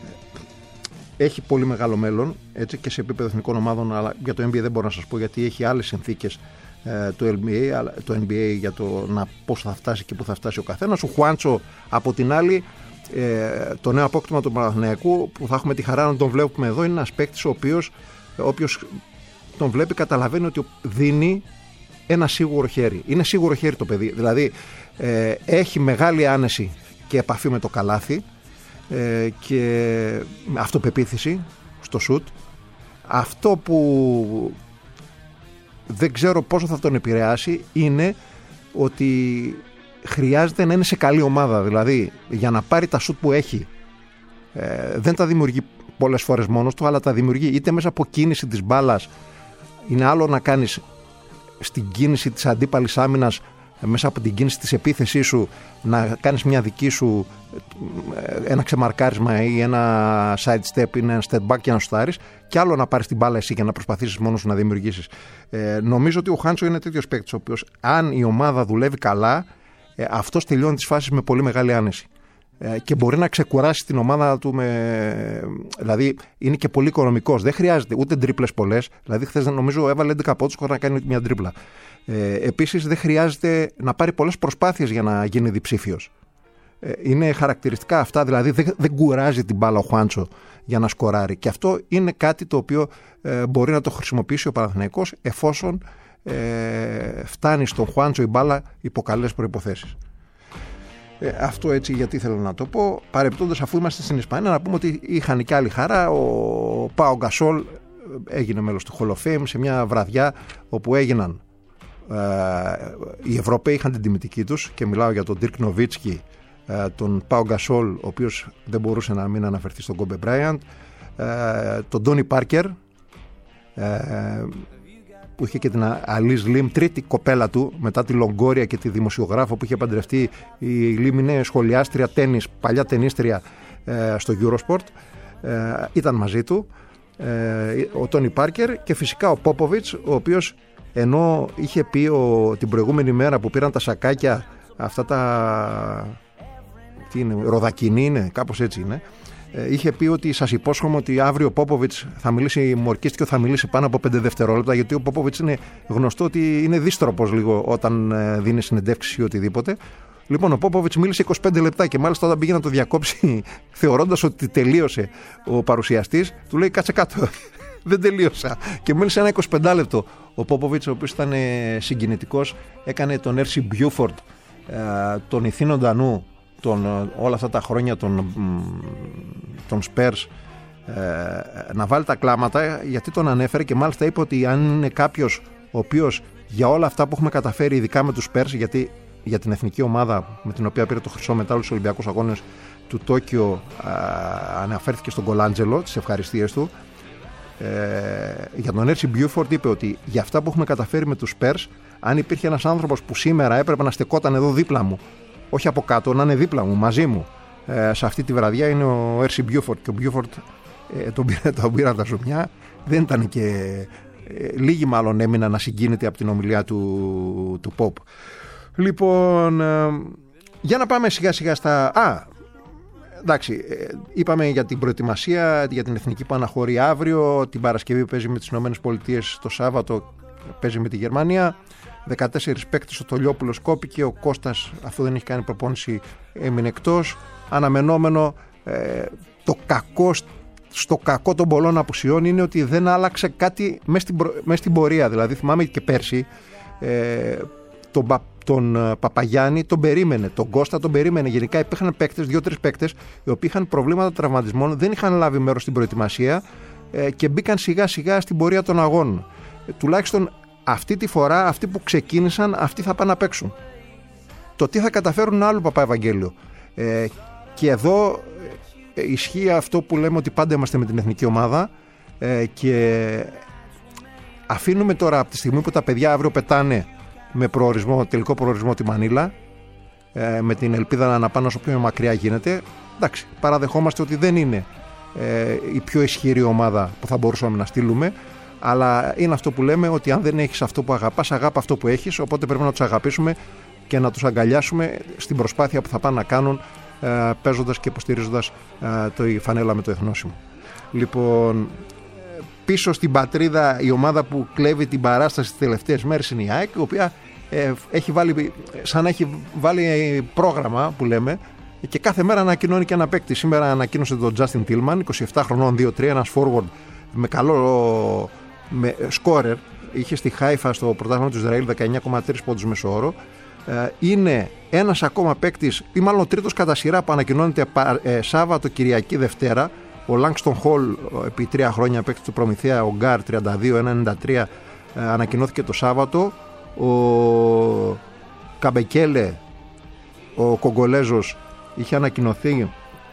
έχει πολύ μεγάλο μέλλον, έτσι, και σε επίπεδο εθνικών ομάδων, αλλά για το N B A δεν μπορώ να σας πω, γιατί έχει άλλες συνθήκες ε, το, N B A, το N B A για το να πώς θα φτάσει και πού θα φτάσει ο καθένας. Ο Χουάντσο από την άλλη, ε, το νέο απόκτημα του Παναθηναϊκού που θα έχουμε τη χαρά να τον βλέπουμε εδώ, είναι ένας παίκτης ο οποίος, όποιος τον βλέπει καταλαβαίνει ότι δίνει ένα σίγουρο χέρι. Είναι σίγουρο χέρι το παιδί, δηλαδή ε, έχει μεγάλη άνεση και επαφή με το καλάθι ε, και αυτοπεποίθηση στο σουτ. Αυτό που δεν ξέρω πόσο θα τον επηρεάσει είναι ότι χρειάζεται να είναι σε καλή ομάδα, δηλαδή για να πάρει τα σουτ που έχει ε, δεν τα δημιουργεί πολλές φορές μόνος του, αλλά τα δημιουργεί είτε μέσα από κίνηση της μπάλας. Είναι άλλο να κάνεις στην κίνηση της αντίπαλης άμυνας, μέσα από την κίνηση της επίθεσής σου, να κάνεις μια δική σου, ένα ξεμαρκάρισμα ή ένα side step ή ένα step back και να σουτάρεις, και άλλο να πάρεις την μπάλα εσύ και να προσπαθήσεις μόνος σου να δημιουργήσεις. Ε, νομίζω ότι ο Χάντσο είναι τέτοιος παίκτης, ο οποίος αν η ομάδα δουλεύει καλά, ε, αυτός τελειώνει τις φάσεις με πολύ μεγάλη άνεση. Και μπορεί να ξεκουράσει την ομάδα του με... Δηλαδή είναι και πολύ οικονομικός. Δεν χρειάζεται ούτε τρίπλες πολλές. Δηλαδή χθες νομίζω έβαλε έντεκα πόντους χωρίς να κάνει μια τρίπλα. Ε, επίσης δεν χρειάζεται να πάρει πολλές προσπάθειες για να γίνει διψήφιος. Ε, είναι χαρακτηριστικά αυτά. Δηλαδή δεν, δεν κουράζει την μπάλα ο Χουάντσο για να σκοράρει. Και αυτό είναι κάτι το οποίο ε, μπορεί να το χρησιμοποιήσει ο Παναθηναϊκός εφόσον ε, φτάνει στον Χουάντσο η μπάλα υπό καλές προϋποθέσεις. Ε, αυτό έτσι γιατί θέλω να το πω. Παρεπτόντως, αφού είμαστε στην Ισπανία, να πούμε ότι είχαν και άλλη χαρά. Ο Πάο Γκασόλ έγινε μέλος του Hall of Fame σε μια βραδιά όπου έγιναν ε, οι Ευρωπαίοι είχαν την τιμητική τους, και μιλάω για τον Dirk Nowitzki, ε, τον Πάο Γκασόλ, ο οποίος δεν μπορούσε να μην αναφερθεί στον Kobe Bryant, ε, τον Τόνι Πάρκερ, ε, που είχε και την Αλίζ Λιμ, τρίτη κοπέλα του μετά τη Λογκόρια και τη δημοσιογράφο που είχε παντρευτεί. Η Λιμ είναι σχολιάστρια τένις, παλιά τενίστρια ε, στο Eurosport. Ε, ήταν μαζί του ε, ο Τόνι Πάρκερ και φυσικά ο Πόποβιτς, ο οποίος ενώ είχε πει ο, την προηγούμενη μέρα που πήραν τα σακάκια αυτά τα... τι είναι, ροδακινή είναι, κάπως έτσι είναι. Είχε πει ότι σας υπόσχομαι ότι αύριο ο Πόποβιτς θα μιλήσει, μου ορκίστηκε ότι θα μιλήσει πάνω από πέντε δευτερόλεπτα, γιατί ο Πόποβιτς είναι γνωστό ότι είναι δύστροπος λίγο όταν δίνει συνεντεύξεις ή οτιδήποτε. Λοιπόν, ο Πόποβιτς μίλησε είκοσι πέντε λεπτά και μάλιστα όταν πήγε να το διακόψει, θεωρώντας ότι τελείωσε ο παρουσιαστής, του λέει κάτσε κάτω. Δεν τελείωσα. Και μίλησε ένα είκοσι πέντε λεπτό. Ο Πόποβιτς, ο οποίος ήταν συγκινητικός, έκανε τον Έρσι Μπιούφορντ, τον ηθήνοντα νου, τον, όλα αυτά τα χρόνια των, των Spurs, ε, να βάλει τα κλάματα, γιατί τον ανέφερε και μάλιστα είπε ότι αν είναι κάποιος ο οποίος για όλα αυτά που έχουμε καταφέρει, ειδικά με τους Spurs, γιατί για την εθνική ομάδα με την οποία πήρε το χρυσό μετά τους Ολυμπιακούς Αγώνες του Τόκιο, ε, αναφέρθηκε στον Κολάντζελο, τις ευχαριστίες του. Ε, για τον Έρσι Μπιούφορντ είπε ότι για αυτά που έχουμε καταφέρει με τους Spurs, αν υπήρχε ένας άνθρωπος που σήμερα έπρεπε να στεκόταν εδώ δίπλα μου, όχι από κάτω, να είναι δίπλα μου, μαζί μου, ε, σε αυτή τη βραδιά, είναι ο Έρσι Μπιούφορντ. Και ο Μπιούφορντ ε, τον, πήρα, τον πήραν τα ζουμιά. Δεν ήταν και ε, λίγοι μάλλον έμειναν να συγκίνεται από την ομιλία του, του Pop. Λοιπόν, ε, για να πάμε σιγά σιγά στα... Α, εντάξει, ε, είπαμε για την προετοιμασία, για την εθνική που αναχωρεί αύριο. Την Παρασκευή παίζει με τις Ηνωμένες Πολιτείες, το Σάββατο παίζει με τη Γερμανία. δεκατέσσερις παίκτες, ο Τολιόπουλος κόπηκε, ο Κώστας, αυτό δεν έχει κάνει προπόνηση, έμεινε εκτός. Αναμενόμενο, ε, το κακό, στο κακό των πολλών απουσιών είναι ότι δεν άλλαξε κάτι μέσα στην, προ, μέσα στην πορεία. Δηλαδή θυμάμαι και πέρσι ε, τον, τον Παπαγιάννη τον περίμενε, τον Κώστα τον περίμενε. Γενικά υπήρχαν παίκτες, δύο-τρεις παίκτες οι οποίοι είχαν προβλήματα τραυματισμών, δεν είχαν λάβει μέρος στην προετοιμασία ε, και μπήκαν σιγά σιγά στην πορεία των αγώνων. Ε, τουλάχιστον αυτή τη φορά, αυτοί που ξεκίνησαν, αυτοί θα πάνε να παίξουν. Το τι θα καταφέρουν είναι άλλο, Παπά Ευαγγέλιο. Ε, και εδώ ε, ισχύει αυτό που λέμε ότι πάντα είμαστε με την εθνική ομάδα ε, και αφήνουμε τώρα από τη στιγμή που τα παιδιά αύριο πετάνε με προορισμό, τελικό προορισμό τη Μανίλα, ε, με την ελπίδα να πάνε όσο πιο μακριά γίνεται. Εντάξει, παραδεχόμαστε ότι δεν είναι ε, η πιο ισχυρή ομάδα που θα μπορούσαμε να στείλουμε, αλλά είναι αυτό που λέμε, ότι αν δεν έχεις αυτό που αγαπάς, αγάπα αυτό που έχεις, οπότε πρέπει να τους αγαπήσουμε και να τους αγκαλιάσουμε στην προσπάθεια που θα πάνε να κάνουν ε, παίζοντας και υποστηρίζοντας ε, το, η φανέλα με το εθνόσημο. Λοιπόν, πίσω στην πατρίδα η ομάδα που κλέβει την παράσταση τις τελευταίες μέρες είναι η ΑΕΚ, η οποία ε, έχει βάλει, σαν να έχει βάλει πρόγραμμα που λέμε, και κάθε μέρα ανακοινώνει και ένα παίκτη. Σήμερα ανακοίνωσε τον Justin Tillman, είκοσι επτά χρονών, δύο τρία, ένας forward με καλό με, scorer. Είχε στη Χάιφα στο πρωτάθλημα του Ισραήλ δεκαεννιά κόμμα τρία πόντους μέσο όρο. Ε, είναι ένας ακόμα παίκτης, ή μάλλον ο τρίτος κατά σειρά που ανακοινώνεται ε, Σάββατο, Κυριακή, Δευτέρα. Ο Langston Hall, επί τρία χρόνια παίκτης του Προμηθέα, ο Γκάρ τριάντα δύο ένα ενενήντα τρία, ε, ανακοινώθηκε το Σάββατο. Ο Καμπεκέλε, ο Κογκολέζος, είχε ανακοινωθεί.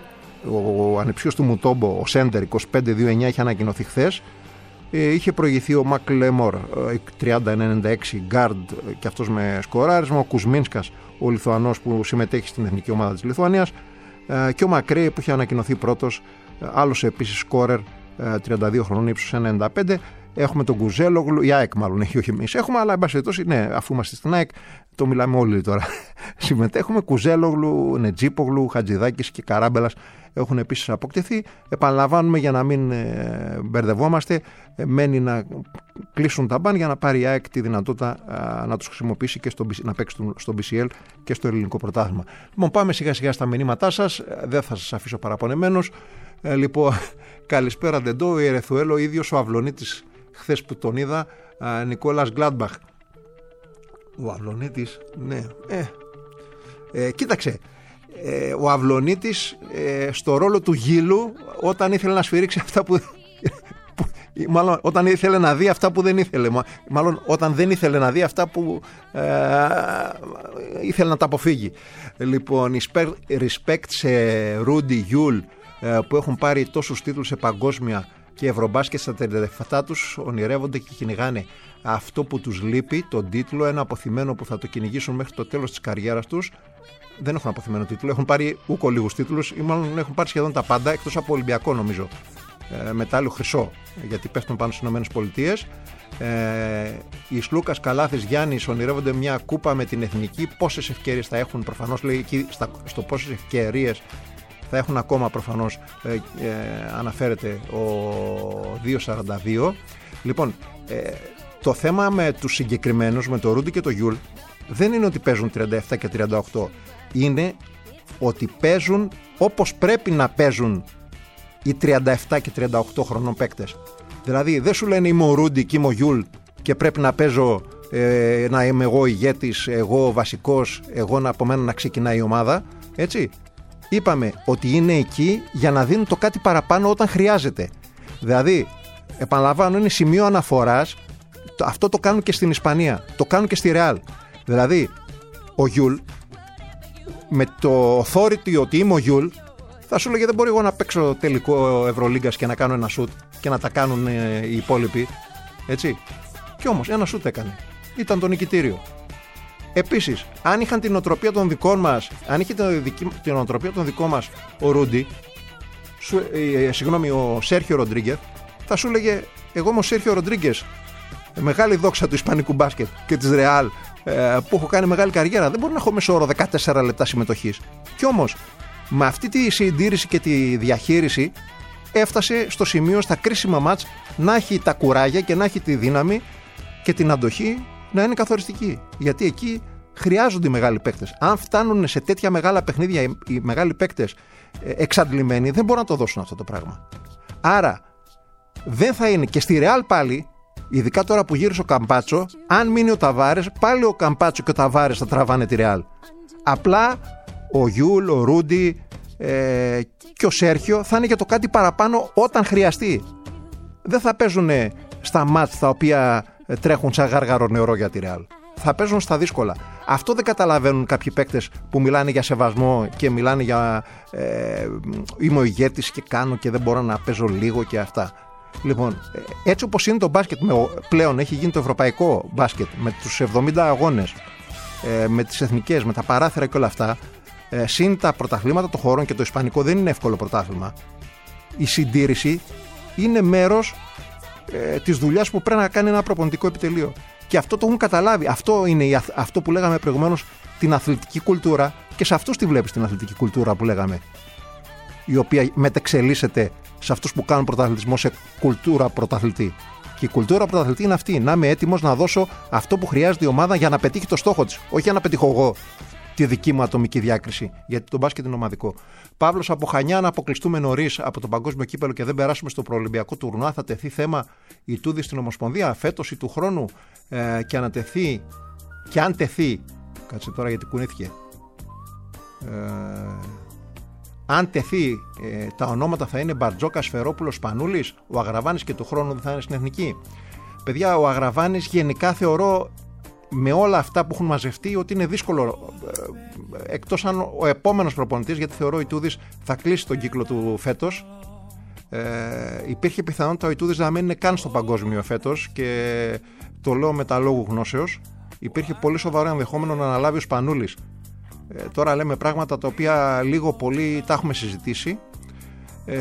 Ο ανεψιός του Μουτόμπο, ο Σέντερ είκοσι πέντε δύο εννιά, είχε ανακοινωθεί χθες. Ε, είχε προηγηθεί ο Μακ Λέμορ τριάντα ενενήντα έξι, γκάρντ και αυτός με σκοράρισμα. Ο Κουσμίνσκας, ο Λιθουανός που συμμετέχει στην εθνική ομάδα της Λιθουανίας. Ε, και ο Μακρέι που είχε ανακοινωθεί πρώτος, άλλος επίσης σκόρερ, τριάντα δύο χρονών, ύψος ένα ενενήντα πέντε. Έχουμε τον Κουζέλογλου, η ΑΕΚ μάλλον έχει, όχι εμείς έχουμε, αλλά εν πάση περιπτώσει, ναι, αφού είμαστε στην ΑΕΚ, το μιλάμε όλοι τώρα. Συμμετέχουμε. Κουζέλογλου, Νετζίπογλου, Χατζηδάκης και Καράμπελας έχουν επίσης αποκτηθεί. Επαναλαμβάνουμε για να μην ε, μπερδευόμαστε. Ε, μένει να κλείσουν τα μπαν για να πάρει η ΑΕΚ τη δυνατότητα ε, να τους χρησιμοποιήσει και στο, να παίξει στο μπι σι ελ και στο ελληνικό πρωτάθλημα. Λοιπόν, πάμε σιγά σιγά στα μηνύματά σας. Δεν θα σας αφήσω παραπονεμένους. Ε, λοιπόν, καλησπέρα Ντεντό, ο Ερεθουέλο, ο ίδιος ο Αυλονίτης, χθες που τον είδα, ε, Νικόλας Γκλάντμπαχ. Ο Αυλονίτης, ναι. Ε, ε, κοίταξε. Ε, ο Αυλονίτης ε, στο ρόλο του Γύλου όταν ήθελε να σφυρίξει αυτά που, που μάλλον όταν ήθελε να δει αυτά που δεν ήθελε, μάλλον όταν δεν ήθελε να δει αυτά που ε, ήθελε να τα αποφύγει. Λοιπόν, respect σε Ρούντι, Γιούλ, ε, που έχουν πάρει τόσους τίτλους σε παγκόσμια και ευρωμπάσκετ στα τελευταία τους, ονειρεύονται και κυνηγάνε αυτό που τους λείπει, τον τίτλο, ένα αποθυμένο που θα το κυνηγήσουν μέχρι το τέλος της καριέρας τους. Δεν έχουν αποθυμένο τίτλο, έχουν πάρει ούκο λίγους τίτλους, ή μάλλον έχουν πάρει σχεδόν τα πάντα, εκτός από Ολυμπιακό νομίζω, ε, μετάλλιο χρυσό, γιατί πέφτουν πάνω στις ΗΠΑ. Ε, οι Σλούκας, Καλάθης, Γιάννης ονειρεύονται μια κούπα με την εθνική. Πόσες ευκαιρίες θα έχουν, προφανώς λέει εκεί στα, στο πόσες ευκαιρίες θα έχουν ακόμα, προφανώς ε, ε, αναφέρεται ο δύο σαράντα δύο. Λοιπόν, ε, το θέμα με τους συγκεκριμένους, με το Ρούντι και το Γιούλ, δεν είναι ότι παίζουν τριάντα επτά και τριάντα οκτώ. Είναι ότι παίζουν όπως πρέπει να παίζουν οι τριάντα επτά και τριάντα οκτώ χρονών παίκτες. Δηλαδή δεν σου λένε είμαι ο Ρούντι και είμαι ο Γιούλ και πρέπει να παίζω, ε, να είμαι εγώ ηγέτης, εγώ βασικός, εγώ να, από μένα να ξεκινάει η ομάδα. Έτσι. Είπαμε ότι είναι εκεί για να δίνουν το κάτι παραπάνω όταν χρειάζεται. Δηλαδή, επαναλαμβάνω, είναι σημείο αναφοράς. Αυτό το κάνουν και στην Ισπανία, το κάνουν και στη Ρεάλ. Δηλαδή, ο Γιούλ, με το authority ότι είμαι ο Γιούλ, θα σου λέγε δεν μπορεί εγώ να παίξω τελικό Ευρωλίγκας και να κάνω ένα σουτ και να τα κάνουν οι υπόλοιποι. Έτσι. Κι όμως ένα σουτ έκανε. Ήταν το νικητήριο. Επίσης, αν είχαν την οτροπία των δικών μας, αν είχε την οτροπία των δικών μας ο Ρούντι, σου, ε, συγγνώμη, ο Σέρχιο Ροντρίγκεθ, θα σου λέγε εγώ είμαι ο Σέρχιο Ροντρίγκεθ, μεγάλη δόξα του ισπανικού μπάσκετ και της Ρεάλ, που έχω κάνει μεγάλη καριέρα. Δεν μπορεί να έχω μέσο όρο δεκατέσσερα λεπτά συμμετοχής. Κι όμως Με αυτή τη συντήρηση και τη διαχείριση έφτασε στο σημείο στα κρίσιμα μάτς να έχει τα κουράγια και να έχει τη δύναμη και την αντοχή να είναι καθοριστική. Γιατί εκεί χρειάζονται οι μεγάλοι παίκτες. Αν φτάνουν σε τέτοια μεγάλα παιχνίδια οι, οι μεγάλοι παίκτες ε, εξαντλημένοι, δεν μπορούν να το δώσουν αυτό το πράγμα. Άρα δεν θα είναι. Και στη Ρεάλ πάλι, ειδικά τώρα που γύρισε ο Καμπάτσο, αν μείνει ο Ταβάρες, πάλι ο Καμπάτσο και ο Ταβάρες θα τραβάνε τη Ρεάλ. Απλά ο Γιούλ, ο Ρούντι ε, και ο Σέρχιο θα είναι για το κάτι παραπάνω όταν χρειαστεί. Δεν θα παίζουν στα μάτς τα οποία τρέχουν σαν γάργαρο νερό για τη Ρεάλ. Θα παίζουν στα δύσκολα. Αυτό δεν καταλαβαίνουν κάποιοι παίκτες που μιλάνε για σεβασμό και μιλάνε για ε, είμαι ο ηγέτης και κάνω και δεν μπορώ να παίζω λίγο και αυτά. Λοιπόν, έτσι όπως είναι το μπάσκετ με, πλέον έχει γίνει το ευρωπαϊκό μπάσκετ με τους εβδομήντα αγώνες, ε, με τις εθνικές, με τα παράθυρα και όλα αυτά, ε, συν τα πρωταθλήματα των χωρών και το ισπανικό δεν είναι εύκολο πρωτάθλημα. Η συντήρηση είναι μέρος ε, της δουλειάς που πρέπει να κάνει ένα προπονητικό επιτελείο. Και αυτό το έχουν καταλάβει. Αυτό είναι η, αυτό που λέγαμε προηγουμένως, την αθλητική κουλτούρα, και σε αυτούς τη βλέπεις την αθλητική κουλτούρα που λέγαμε, η οποία μετεξελίσσεται σε αυτούς που κάνουν πρωταθλητισμό σε κουλτούρα πρωταθλητή. Και η κουλτούρα πρωταθλητή είναι αυτή, να είμαι έτοιμος να δώσω αυτό που χρειάζεται η ομάδα για να πετύχει το στόχο της, όχι για να πετύχω εγώ τη δική μου ατομική διάκριση, γιατί το μπάσκετ είναι ομαδικό. Παύλος από Χανιά, να αποκλειστούμε νωρίς από το παγκόσμιο κύπελο και δεν περάσουμε στο προολυμπιακό τουρνουά, θα τεθεί θέμα η τούδη στην Ομοσπονδία φέτος ή του χρόνου, ε, και ανατεθεί, και αν τεθεί, κάτσε τώρα γιατί κουνήθηκε, ε, αν τεθεί, ε, τα ονόματα θα είναι Μπαρτζόκας, Σφερόπουλος, Σπανούλης, ο Αγραβάνης και του χρόνου δεν θα είναι στην εθνική. Παιδιά, ο Αγραβάνης γενικά θεωρώ, με όλα αυτά που έχουν μαζευτεί, ότι είναι δύσκολο, ε, εκτός αν ο επόμενος προπονητής, γιατί θεωρώ ο Ιτούδης θα κλείσει τον κύκλο του φέτος. Ε, υπήρχε πιθανότητα ο Ιτούδης να μην είναι καν στο παγκόσμιο φέτος, και το λέω με τα λόγου γνώσεως. Υπήρχε πολύ σοβαρό ενδεχόμενο να αναλάβει ο Σπανούλης. Ε, τώρα λέμε πράγματα τα οποία λίγο πολύ τα έχουμε συζητήσει. Ε,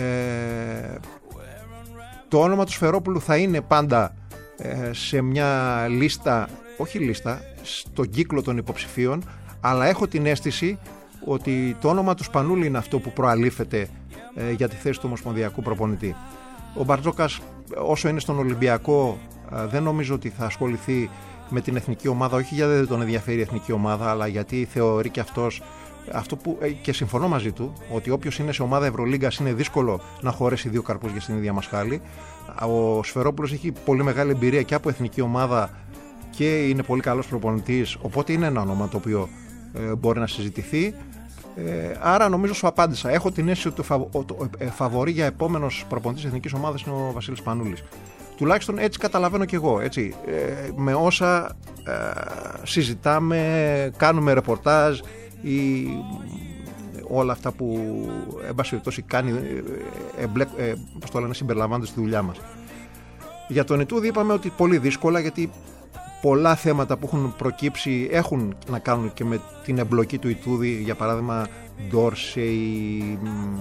το όνομα του Σφερόπουλου θα είναι πάντα ε, σε μια λίστα, όχι λίστα, στον κύκλο των υποψηφίων, αλλά έχω την αίσθηση ότι το όνομα του Σπανούλη είναι αυτό που προαλήφεται ε, για τη θέση του ομοσπονδιακού προπονητή. Ο Μπαρτζόκας, όσο είναι στον Ολυμπιακό, ε, δεν νομίζω ότι θα ασχοληθεί με την εθνική ομάδα, όχι γιατί δεν τον ενδιαφέρει η εθνική ομάδα, αλλά γιατί θεωρεί και αυτός, αυτό που, ε, και συμφωνώ μαζί του, ότι όποιος είναι σε ομάδα Ευρωλίγκας είναι δύσκολο να χωρέσει δύο καρπούς για στην ίδια μασχάλη. Ο Σφερόπουλος έχει πολύ μεγάλη εμπειρία και από εθνική ομάδα και είναι πολύ καλός προπονητής, οπότε είναι ένα όνομα το οποίο ε, μπορεί να συζητηθεί. Ε, άρα νομίζω σου απάντησα. Έχω την αίσθηση ότι το, φαβο, το ε, φαβορί για επόμενος προπονητής εθνικής ομάδας είναι ο Βασίλης Σπανούλης. Τουλάχιστον έτσι καταλαβαίνω κι εγώ. Έτσι. Ε, με όσα ε, συζητάμε, κάνουμε ρεπορτάζ ή όλα αυτά που εν πάση περιπτώσει κάνει, ε, ε, πώς το λένε, συμπεριλαμβάνονται στη δουλειά μας. Για τον Ιτούδη είπαμε ότι πολύ δύσκολα, γιατί πολλά θέματα που έχουν προκύψει έχουν να κάνουν και με την εμπλοκή του Ιτούδη. Για παράδειγμα, Ντόρσεϊ,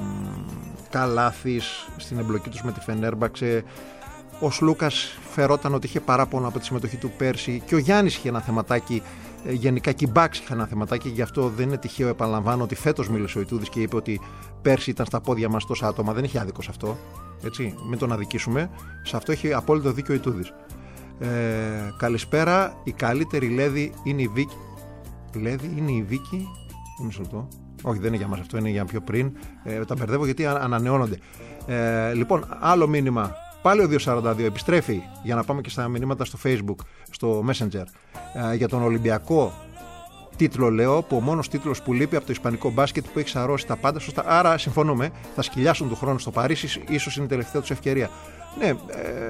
Καλάθης στην εμπλοκή τους με τη Φενέρμπαξε. Ο Σλούκας φερόταν ότι είχε παράπονο από τη συμμετοχή του πέρσι, και ο Γιάννης είχε ένα θεματάκι. Γενικά και η Μπάξ είχε ένα θεματάκι, γι' αυτό δεν είναι τυχαίο, επαναλαμβάνω, ότι φέτος μίλησε ο Ιτούδης και είπε ότι πέρσι ήταν στα πόδια μας τόσα άτομα. Δεν έχει άδικο σε αυτό. Έτσι, μην τον αδικήσουμε. Σε αυτό έχει απόλυτο δίκιο ο Ιτούδης. Ε, καλησπέρα. Η καλύτερη Λέδη είναι η Βίκη. Λέδη είναι η Βίκη. Μισό λεπτό. Όχι, δεν είναι για μας αυτό, είναι για πιο πριν. Ε, τα μπερδεύω γιατί ανανεώνονται. Ε, λοιπόν, άλλο μήνυμα. Πάλι ο δύο σαράντα δύο επιστρέφει, για να πάμε και στα μηνύματα στο Facebook, στο Messenger, ε, για τον Ολυμπιακό τίτλο, λέω, που ο μόνος τίτλος που λείπει από το ισπανικό μπάσκετ που έχει σαρώσει τα πάντα σωστά. Άρα συμφωνούμε, θα σκυλιάσουν του χρόνου στο Παρίσι, ίσως είναι η τελευταία τους ευκαιρία. Ναι, ε,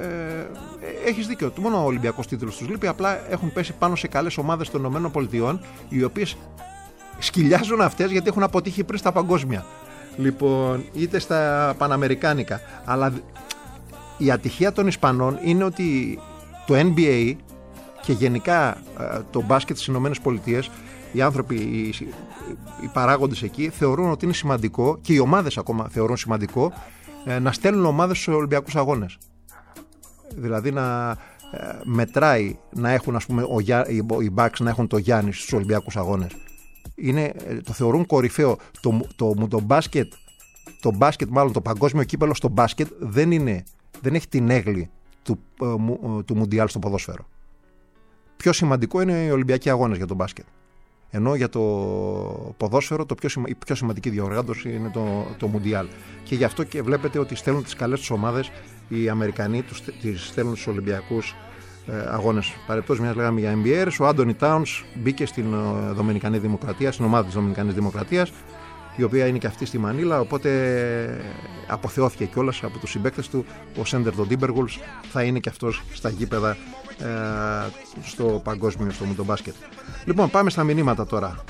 έχεις δίκιο. Μόνο ο Ολυμπιακός τίτλος τους λείπει, απλά έχουν πέσει πάνω σε καλές ομάδες των ΗΠΑ, οι οποίες σκυλιάζουν αυτές γιατί έχουν αποτύχει πριν στα παγκόσμια. Λοιπόν, είτε στα παναμερικάνικα. Αλλά η ατυχία των Ισπανών είναι ότι το N B A και γενικά το μπάσκετ στις ΗΠΑ, οι άνθρωποι, οι, οι παράγοντες εκεί θεωρούν ότι είναι σημαντικό, και οι ομάδες ακόμα θεωρούν σημαντικό, να στέλνουν ομάδες στους Ολυμπιακούς Αγώνες. Δηλαδή να μετράει να έχουν, ας πούμε, οι Bucks να έχουν το Γιάννη στους Ολυμπιακούς Αγώνες. είναι, το θεωρούν κορυφαίο. Το, το, το, το μπάσκετ, το μπάσκετ, μάλλον το παγκόσμιο κύπελο στο μπάσκετ δεν, είναι, δεν έχει την έγκλη του, του Μουντιάλ στο ποδόσφαιρο. Πιο σημαντικό είναι οι Ολυμπιακοί Αγώνες για το μπάσκετ. Ενώ για το ποδόσφαιρο το πιο σημα... η πιο σημαντική διοργάνωση είναι το, το Μουντιάλ. Και γι' αυτό και βλέπετε ότι στέλνουν τις καλές τους ομάδες οι Αμερικανοί, τους, τις στέλνουν στους Ολυμπιακούς ε, Αγώνες. Παρεπτός μιας λέγαμε για Ν Μπι Έι, ο Άντονι Τάουνς μπήκε στην ε, Δομινικανή Δημοκρατία, στην ομάδα της Δομινικανής Δημοκρατίας, η οποία είναι και αυτή στη Μανίλα, οπότε αποθεώθηκε κιόλας από τους συμπαίκτες του. Ο Σέντερ τον Τίμπεργουλς θα είναι και αυτός στα γήπεδα ε, στο παγκόσμιο, στο μουντομπάσκετ. Λοιπόν, πάμε στα μηνύματα τώρα.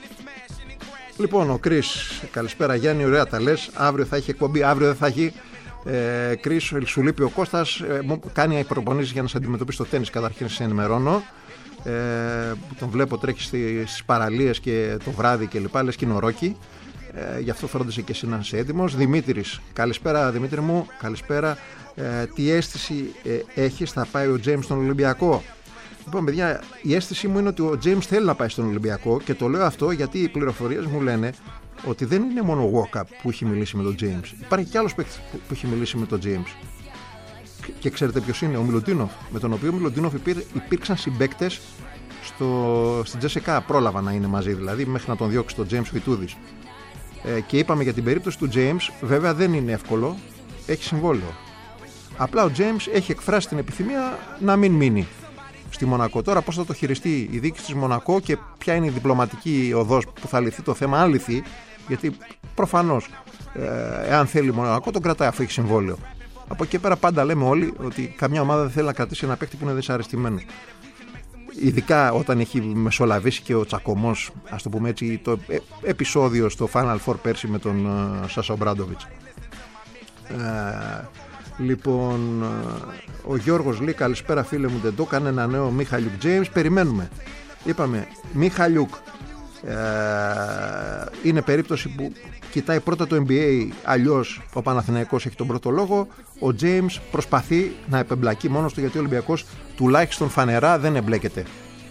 Λοιπόν, ο Κρίς, καλησπέρα Γιάννη, ωραία τα λες. Αύριο θα έχει εκπομπή, αύριο δεν θα έχει. Ε, Κρίς, σου λείπει ο Κώστας, ε, κάνει προπονήσεις για να σε αντιμετωπίσει το τένις. Καταρχήν σε ενημερώνω. Ε, τον βλέπω τρέχει στις παραλίες και το βράδυ και λοιπά, λες και είναι ο Ρόκι. Ε, γι' αυτό φρόντισε και εσύ να είσαι έτοιμος. Δημήτρης, καλησπέρα Δημήτρη μου, καλησπέρα. Ε, τι αίσθηση ε, έχεις, θα πάει ο Τζέιμς στον Ολυμπιακό? Λοιπόν, παιδιά, η αίσθησή μου είναι ότι ο Τζέιμς θέλει να πάει στον Ολυμπιακό και το λέω αυτό γιατί οι πληροφορίες μου λένε ότι δεν είναι μόνο ο Walkup που έχει μιλήσει με τον Τζέιμς. Υπάρχει και άλλος παίκτης που, που έχει μιλήσει με τον Τζέιμς. Και ξέρετε ποιος είναι? Ο Μιλουτίνοφ, με τον οποίο ο Μιλουτίνοφ υπήρ, υπήρξαν συμπαίκτες στο, στην Τζέσικα. Πρόλαβα να είναι μαζί δηλαδή, μέχρι να τον διώξει τον Τζέιμς Βιτούδης. Ε, και είπαμε για την περίπτωση του Τζέιμς, βέβαια δεν είναι εύκολο, έχει συμβόλαιο. Απλά ο Τζέιμς έχει εκφράσει την επιθυμία να μην μείνει στη Μονακό. Τώρα πώς θα το χειριστεί η διοίκηση της Μονακό και ποια είναι η διπλωματική οδός που θα λυθεί το θέμα, αν λυθεί, γιατί προφανώς ε, εάν θέλει η Μονακό τον κρατάει αφού έχει συμβόλαιο. Από εκεί πέρα πάντα λέμε όλοι ότι καμιά ομάδα δεν θέλει να κρατήσει ένα παίκτη που είναι δυσαρεστημένος. Ειδικά όταν έχει μεσολαβήσει και ο τσακωμός, ας το πούμε έτσι, το επεισόδιο στο Final Four πέρσι με τον uh, Σάσα Ομπράντοβιτς. Ε, λοιπόν, ο Γιώργος λέει καλησπέρα φίλε μου, δεν το έκανε ένα νέο Μίχαλιουκ Τζέιμς, περιμένουμε. Είπαμε Μίχαλιουκ ε, είναι περίπτωση που κοιτάει πρώτα το Ν Μπι Έι, αλλιώς ο Παναθηναϊκός έχει τον πρώτο λόγο. Ο Τζέιμς προσπαθεί να επεμπλακεί μόνος του γιατί ο Ολυμπιακός τουλάχιστον φανερά δεν εμπλέκεται.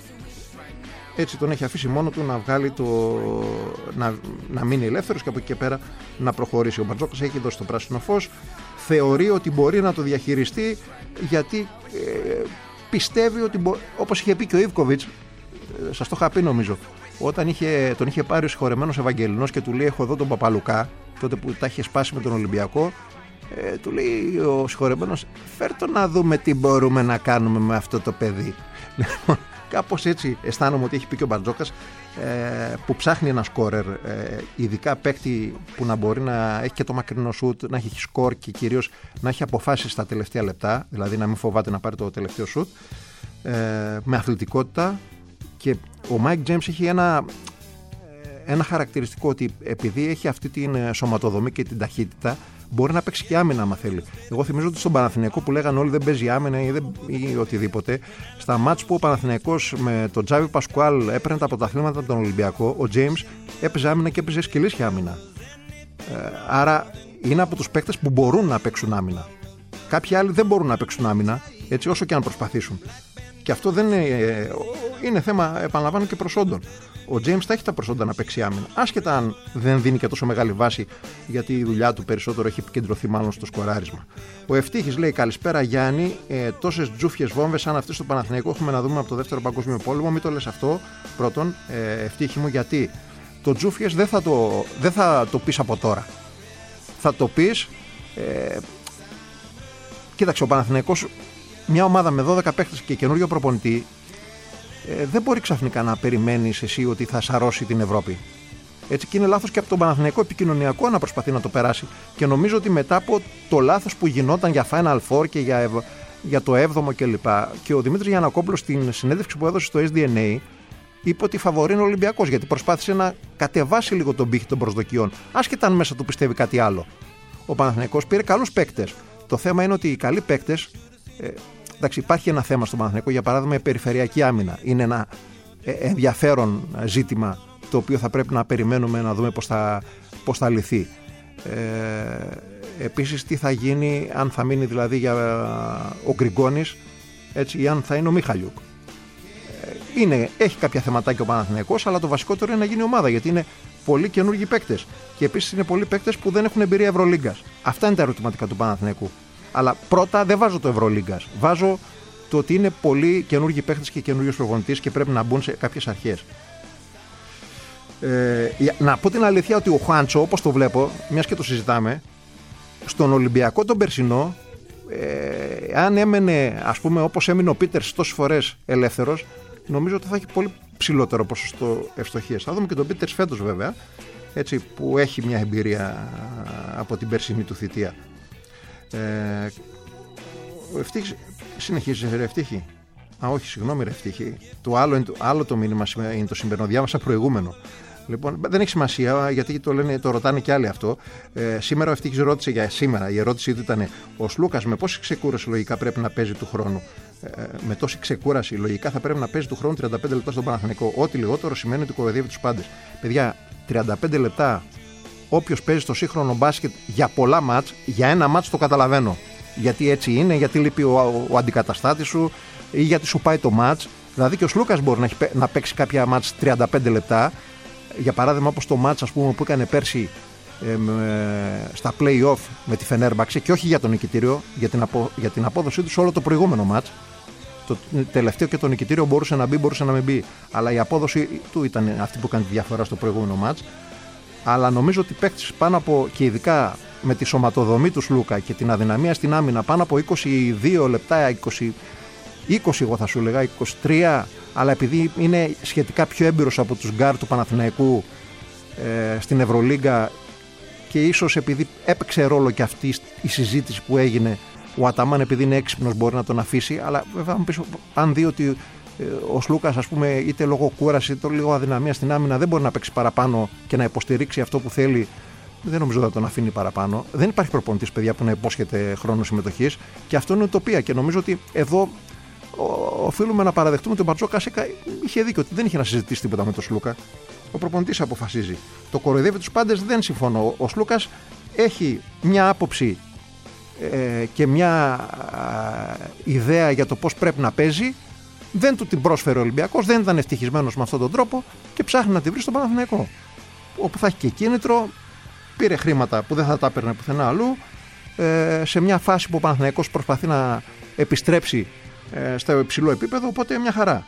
Έτσι τον έχει αφήσει μόνο του να βγάλει το... να, να μείνει ελεύθερος και από εκεί και πέρα να προχωρήσει. Ο Μπαρτζόκας έχει δώσει το πράσινο φως. Θεωρεί ότι μπορεί να το διαχειριστεί γιατί ε, πιστεύει ότι μπο... όπως είχε πει και ο Ιβκοβιτς, ε, σας το είχα πει νομίζω, όταν είχε, τον είχε πάρει ο συγχωρεμένος Ευαγγελινός και του λέει έχω εδώ τον Παπαλουκά, τότε που τα είχε σπάσει με τον Ολυμπιακό, ε, του λέει ο συγχωρεμένος φέρ' το να δούμε τι μπορούμε να κάνουμε με αυτό το παιδί. Λοιπόν, κάπως έτσι αισθάνομαι ότι έχει πει και ο Μπαρτζόκας, ε, που ψάχνει ένα σκόρερ, ε, ειδικά παίκτη που να μπορεί να έχει και το μακρινό σουτ, να έχει σκορ και κυρίως να έχει αποφάσεις στα τελευταία λεπτά, δηλαδή να μην φοβάται να πάρει το τελευταίο σουτ, ε, με αθλητικότητα. Και ο Μάικ Τζέιμς έχει ένα, ένα χαρακτηριστικό ότι επειδή έχει αυτή την σωματοδομή και την ταχύτητα, μπορεί να παίξει και άμυνα άμα θέλει. Εγώ θυμίζω ότι στον Παναθηναϊκό που λέγανε όλοι δεν παίζει άμυνα ή, δεν, ή οτιδήποτε, στα μάτς που ο Παναθηναϊκός με τον Τζάβι Πασκουάλ έπαιρνε τα πρωταθλήματα από τον Ολυμπιακό, ο Τζέιμς έπαιζε άμυνα και έπαιζε σκυλίσια άμυνα. Ε, άρα είναι από τους παίκτες που μπορούν να παίξουν άμυνα. Κάποιοι άλλοι δεν μπορούν να παίξουν άμυνα, έτσι όσο και αν προσπαθήσουν. Και αυτό δεν είναι, είναι θέμα, επαναλαμβάνω, και προσόντων. Ο Τζέιμς θα έχει τα προσόντα να παίξει άμυνα. Άσχετα αν δεν δίνει και τόσο μεγάλη βάση, γιατί η δουλειά του περισσότερο έχει επικεντρωθεί μάλλον στο σκοράρισμα. Ο Ευτύχης λέει: καλησπέρα Γιάννη. Ε, τόσες τζούφιες βόμβες σαν αυτές στο Παναθηναϊκό έχουμε να δούμε από το δεύτερο Παγκόσμιο Πόλεμο. Μην το λες αυτό πρώτον, ε, Ευτύχη μου, γιατί το τζούφιες δεν θα το, δεν θα το πεις από τώρα. Θα το πεις. Ε, κοίταξε, ο Παναθηναϊκός, μια ομάδα με δώδεκα παίκτες και καινούριο προπονητή, ε, δεν μπορεί ξαφνικά να περιμένεις εσύ ότι θα σαρώσει την Ευρώπη. Έτσι, και είναι λάθος και από τον Παναθηναϊκό επικοινωνιακό να προσπαθεί να το περάσει. Και νομίζω ότι μετά από το λάθος που γινόταν για Final Four και για, ευ... για το έβδομο κλπ. Και, και ο Δημήτρης Γιαννακόπουλος στην συνέντευξη που έδωσε στο Ες Ντι Εν Έι είπε ότι φαβορεί είναι ο Ολυμπιακός, γιατί προσπάθησε να κατεβάσει λίγο τον πύχη των προσδοκιών, άσχετα αν μέσα του πιστεύει κάτι άλλο. Ο Παναθηναϊκός πήρε καλούς παίκτες. Το θέμα είναι ότι οι καλοί παίκτες. Ε, εντάξει, υπάρχει ένα θέμα στον Παναθηναϊκό, για παράδειγμα η περιφερειακή άμυνα. Είναι ένα ε, ενδιαφέρον ζήτημα το οποίο θα πρέπει να περιμένουμε να δούμε πώς θα, πώς θα λυθεί. Ε, επίσης, τι θα γίνει αν θα μείνει δηλαδή για ο Γκριγκόνης, έτσι, ή αν θα είναι ο Μίχαλιουκ. Ε, Είναι, έχει κάποια θεματάκια ο Παναθηναϊκός, αλλά το βασικότερο είναι να γίνει ομάδα, γιατί είναι πολλοί καινούργιοι παίκτες. Και επίσης είναι πολλοί παίκτες που δεν έχουν εμπειρία Ευρωλίγκας. Αυτά είναι τα ερωτηματικά του Παναθηναϊκού. Αλλά πρώτα δεν βάζω το Ευρωλίγκας. Βάζω το ότι είναι πολλοί καινούργιοι παίκτες και καινούργιος προπονητής και πρέπει να μπουν σε κάποιες αρχές. Ε, να πω την αλήθεια ότι ο Χουάντσο, όπως το βλέπω, μιας και το συζητάμε, στον Ολυμπιακό τον περσινό, ε, αν έμενε, ας πούμε, όπως έμεινε ο Πίτερς τόσες φορές ελεύθερος, νομίζω ότι θα έχει πολύ ψηλότερο ποσοστό ευστοχίας. Θα δούμε και τον Πίτερς φέτος, βέβαια, έτσι, που έχει μια εμπειρία από την περσινή του θητεία. Ε, ο Ευτύχης συνεχίζει, ρε Ευτύχη. Α, όχι, συγγνώμη, ρε Ευτύχη. Το άλλο, άλλο το μήνυμα είναι το σημερινό. Διάβασα προηγούμενο. Λοιπόν, δεν έχει σημασία, γιατί το, λένε, το ρωτάνε κι άλλοι αυτό. Ε, σήμερα ο Ευτύχης ρώτησε για σήμερα. Η ερώτησή του ήταν: ο Σλούκας με πόση ξεκούραση λογικά πρέπει να παίζει του χρόνου? Ε, με τόση ξεκούραση λογικά θα πρέπει να παίζει του χρόνου τριάντα πέντε λεπτά στον Παναθηναϊκό. Ό,τι λιγότερο σημαίνει ότι κοροϊδεύει τους πάντες. Παιδιά, τριάντα πέντε λεπτά, όποιος παίζει στο σύγχρονο μπάσκετ για πολλά μάτς, για ένα μάτς το καταλαβαίνω. Γιατί έτσι είναι, γιατί λείπει ο, ο, ο αντικαταστάτης σου ή γιατί σου πάει το μάτς. Δηλαδή και ο Σλούκας μπορεί να, έχει, να παίξει κάποια μάτς τριάντα πέντε λεπτά. Για παράδειγμα, όπως το μάτς, ας πούμε, που έκανε πέρσι ε, με, στα play-off με τη Φενέρμπαξε, και όχι για το νικητήριο, για την, απο, για την απόδοσή του σε όλο το προηγούμενο μάτς. Το τελευταίο και το νικητήριο μπορούσε να μπει, μπορούσε να μην μπει. Αλλά η απόδοση του ήταν αυτή που έκανε τη διαφορά στο προηγούμενο μάτς. Αλλά νομίζω ότι παίκτης πάνω από, και ειδικά με τη σωματοδομή του Σλούκα και την αδυναμία στην άμυνα, πάνω από είκοσι δύο λεπτά, είκοσι, είκοσι εγώ θα σου έλεγα, είκοσι τρία, αλλά επειδή είναι σχετικά πιο έμπειρος από τους γκάρ του Παναθηναϊκού ε, στην Ευρωλίγκα, και ίσως επειδή έπαιξε ρόλο και αυτή η συζήτηση που έγινε, ο Αταμάν επειδή είναι έξυπνος μπορεί να τον αφήσει, αλλά βέβαια αν, πεις, αν δει ότι ε, ο Σλούκας, ας πούμε, είτε λόγω κούραση είτε λόγω αδυναμία στην άμυνα δεν μπορεί να παίξει παραπάνω και να υποστηρίξει αυτό που θέλει, δεν νομίζω ότι θα τον αφήνει παραπάνω. Δεν υπάρχει προπονητής, παιδιά, που να υπόσχεται χρόνο συμμετοχής, και αυτό είναι ουτοπία. Και νομίζω ότι εδώ οφείλουμε να παραδεχτούμε ότι ο Μπαρτζόκας είχε δίκιο, ότι δεν είχε να συζητήσει τίποτα με τον Σλούκα. Ο προπονητής αποφασίζει. Το κοροϊδεύει τους πάντες, δεν συμφωνώ. Ο Σλούκας έχει μια άποψη ε, και μια α, ιδέα για το πώς πρέπει να παίζει. Δεν του την πρόσφερε ο Ολυμπιακός, δεν ήταν ευτυχισμένος με αυτόν τον τρόπο και ψάχνει να τη βρει στον Παναθηναϊκό, όπου θα έχει και κίνητρο. Πήρε χρήματα που δεν θα τα έπαιρνε πουθενά αλλού, ε, σε μια φάση που ο Παναθηναϊκός προσπαθεί να επιστρέψει ε, στο υψηλό επίπεδο, οπότε μια χαρά.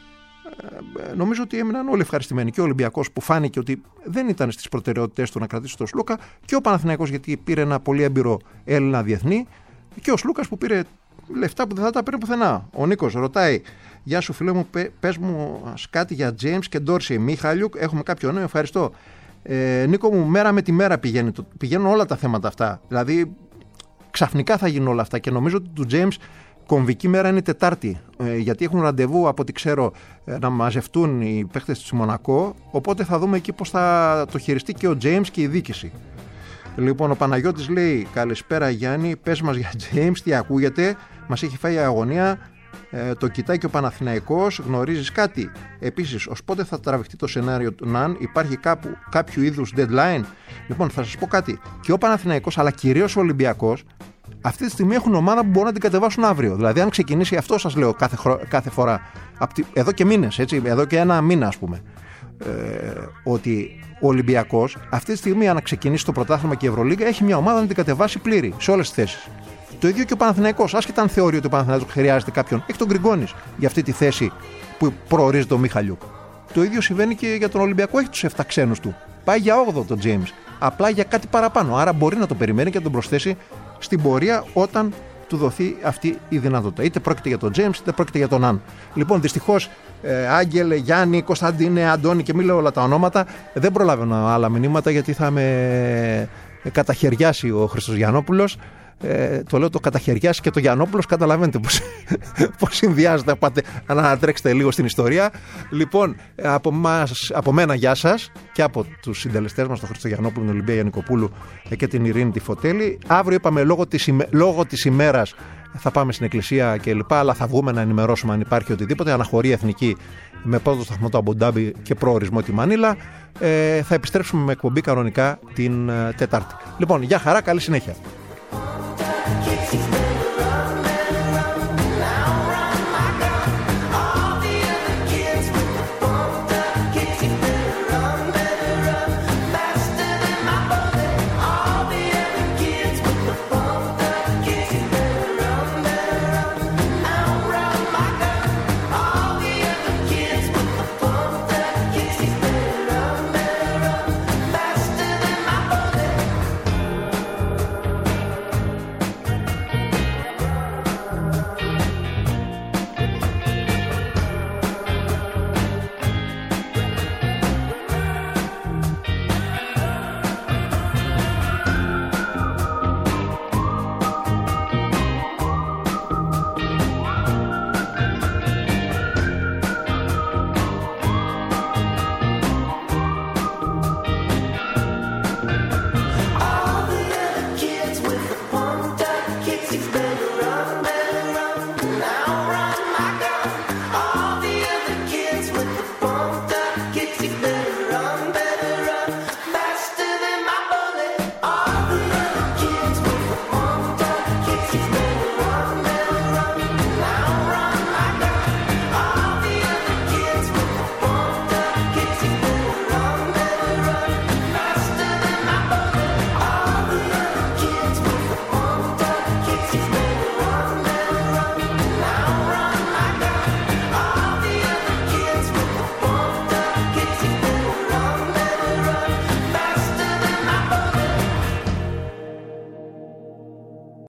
Ε, νομίζω ότι έμειναν όλοι ευχαριστημένοι, και ο Ολυμπιακός που φάνηκε ότι δεν ήταν στις προτεραιότητες του να κρατήσει τον Σλούκα, και ο Παναθηναϊκός γιατί πήρε ένα πολύ έμπειρο Έλληνα διεθνή, και ο Σλούκας που πήρε λεφτά που δεν θα τα παίρνει πουθενά. Ο Νίκος ρωτάει: γεια σου φίλε μου, πες μου κάτι για James και Ντόρσεϊ. Μιχάλιουκ, έχουμε κάποιο νέο? Ευχαριστώ. Ε, Νίκο μου, μέρα με τη μέρα πηγαίνει, πηγαίνουν όλα τα θέματα αυτά. Δηλαδή, ξαφνικά θα γίνουν όλα αυτά, και νομίζω ότι του James κομβική μέρα είναι Τετάρτη. Ε, γιατί έχουν ραντεβού, από ό,τι ξέρω, ε, να μαζευτούν οι παίχτες του Μονακό. Οπότε θα δούμε εκεί πώς θα το χειριστεί και ο James και η διοίκηση. Λοιπόν, ο Παναγιώτης λέει: καλησπέρα Γιάννη, πες μας για James, τι ακούγεται, μας έχει φάει η αγωνία. Ε, το κοιτάει και ο Παναθηναϊκός, γνωρίζεις κάτι? Επίσης, ως πότε θα τραβηχτεί το σενάριο του Ναν, υπάρχει κάπου, κάποιο είδους deadline? Λοιπόν, θα σας πω κάτι. Και ο Παναθηναϊκός, αλλά κυρίως ο Ολυμπιακός, αυτή τη στιγμή έχουν ομάδα που μπορούν να την κατεβάσουν αύριο. Δηλαδή, αν ξεκινήσει, αυτό σας λέω κάθε, χρο... κάθε φορά, τη... εδώ και μήνες, έτσι, εδώ και ένα μήνα, ας πούμε, ε, ότι ο Ολυμπιακός αυτή τη στιγμή, αν ξεκινήσει το πρωτάθλημα και η Ευρωλίγκα, έχει μια ομάδα να την κατεβάσει πλήρη σε όλες τις θέσεις. Το ίδιο και ο Παναθηναϊκός. Άσχετα αν θεωρεί ότι ο Παναθηναϊκός χρειάζεται κάποιον, έχει τον Γκριγκόνης για αυτή τη θέση που προορίζεται ο Μιχαλιούκ. Το ίδιο συμβαίνει και για τον Ολυμπιακό. Έχει τους εφτά ξένους του. Πάει για όγδοο τον James. Απλά για κάτι παραπάνω. Άρα μπορεί να το περιμένει και να τον προσθέσει στην πορεία όταν του δοθεί αυτή η δυνατότητα. Είτε πρόκειται για τον James, είτε πρόκειται για τον Αν. Λοιπόν, δυστυχώς, ε, Άγγελε, Γιάννη, Κωνσταντίνε, Αντώνη, και μην λέω όλα τα ονόματα, δεν προλαβαίνω άλλα μηνύματα γιατί θα με καταχαιριάσει ο Χριστογιαννόπουλος. Ε, το λέω το καταχαιριάσει και το Γιαννόπουλος, καταλαβαίνετε πώς, πώς συνδυάζεται. Πάτε να ανατρέξετε λίγο στην ιστορία. Λοιπόν, από, μας, από μένα γεια σας, και από τους συντελεστές μας, τον Χρήστο Γιαννόπουλο, τον Ολυμπία Γιαννικοπούλου και την Ειρήνη τη Φωτέλη. Αύριο είπαμε λόγω της, ημέ, λόγω της ημέρας θα πάμε στην εκκλησία κλπ. Αλλά θα βγούμε να ενημερώσουμε αν υπάρχει οτιδήποτε. Αναχωρεί εθνική με πρώτο σταθμό το Αμπουντάμπι και προορισμό τη Μανίλα. Ε, θα επιστρέψουμε με εκπομπή κανονικά την ε, Τετάρτη. Λοιπόν, γεια χαρά, καλή συνέχεια. Keeps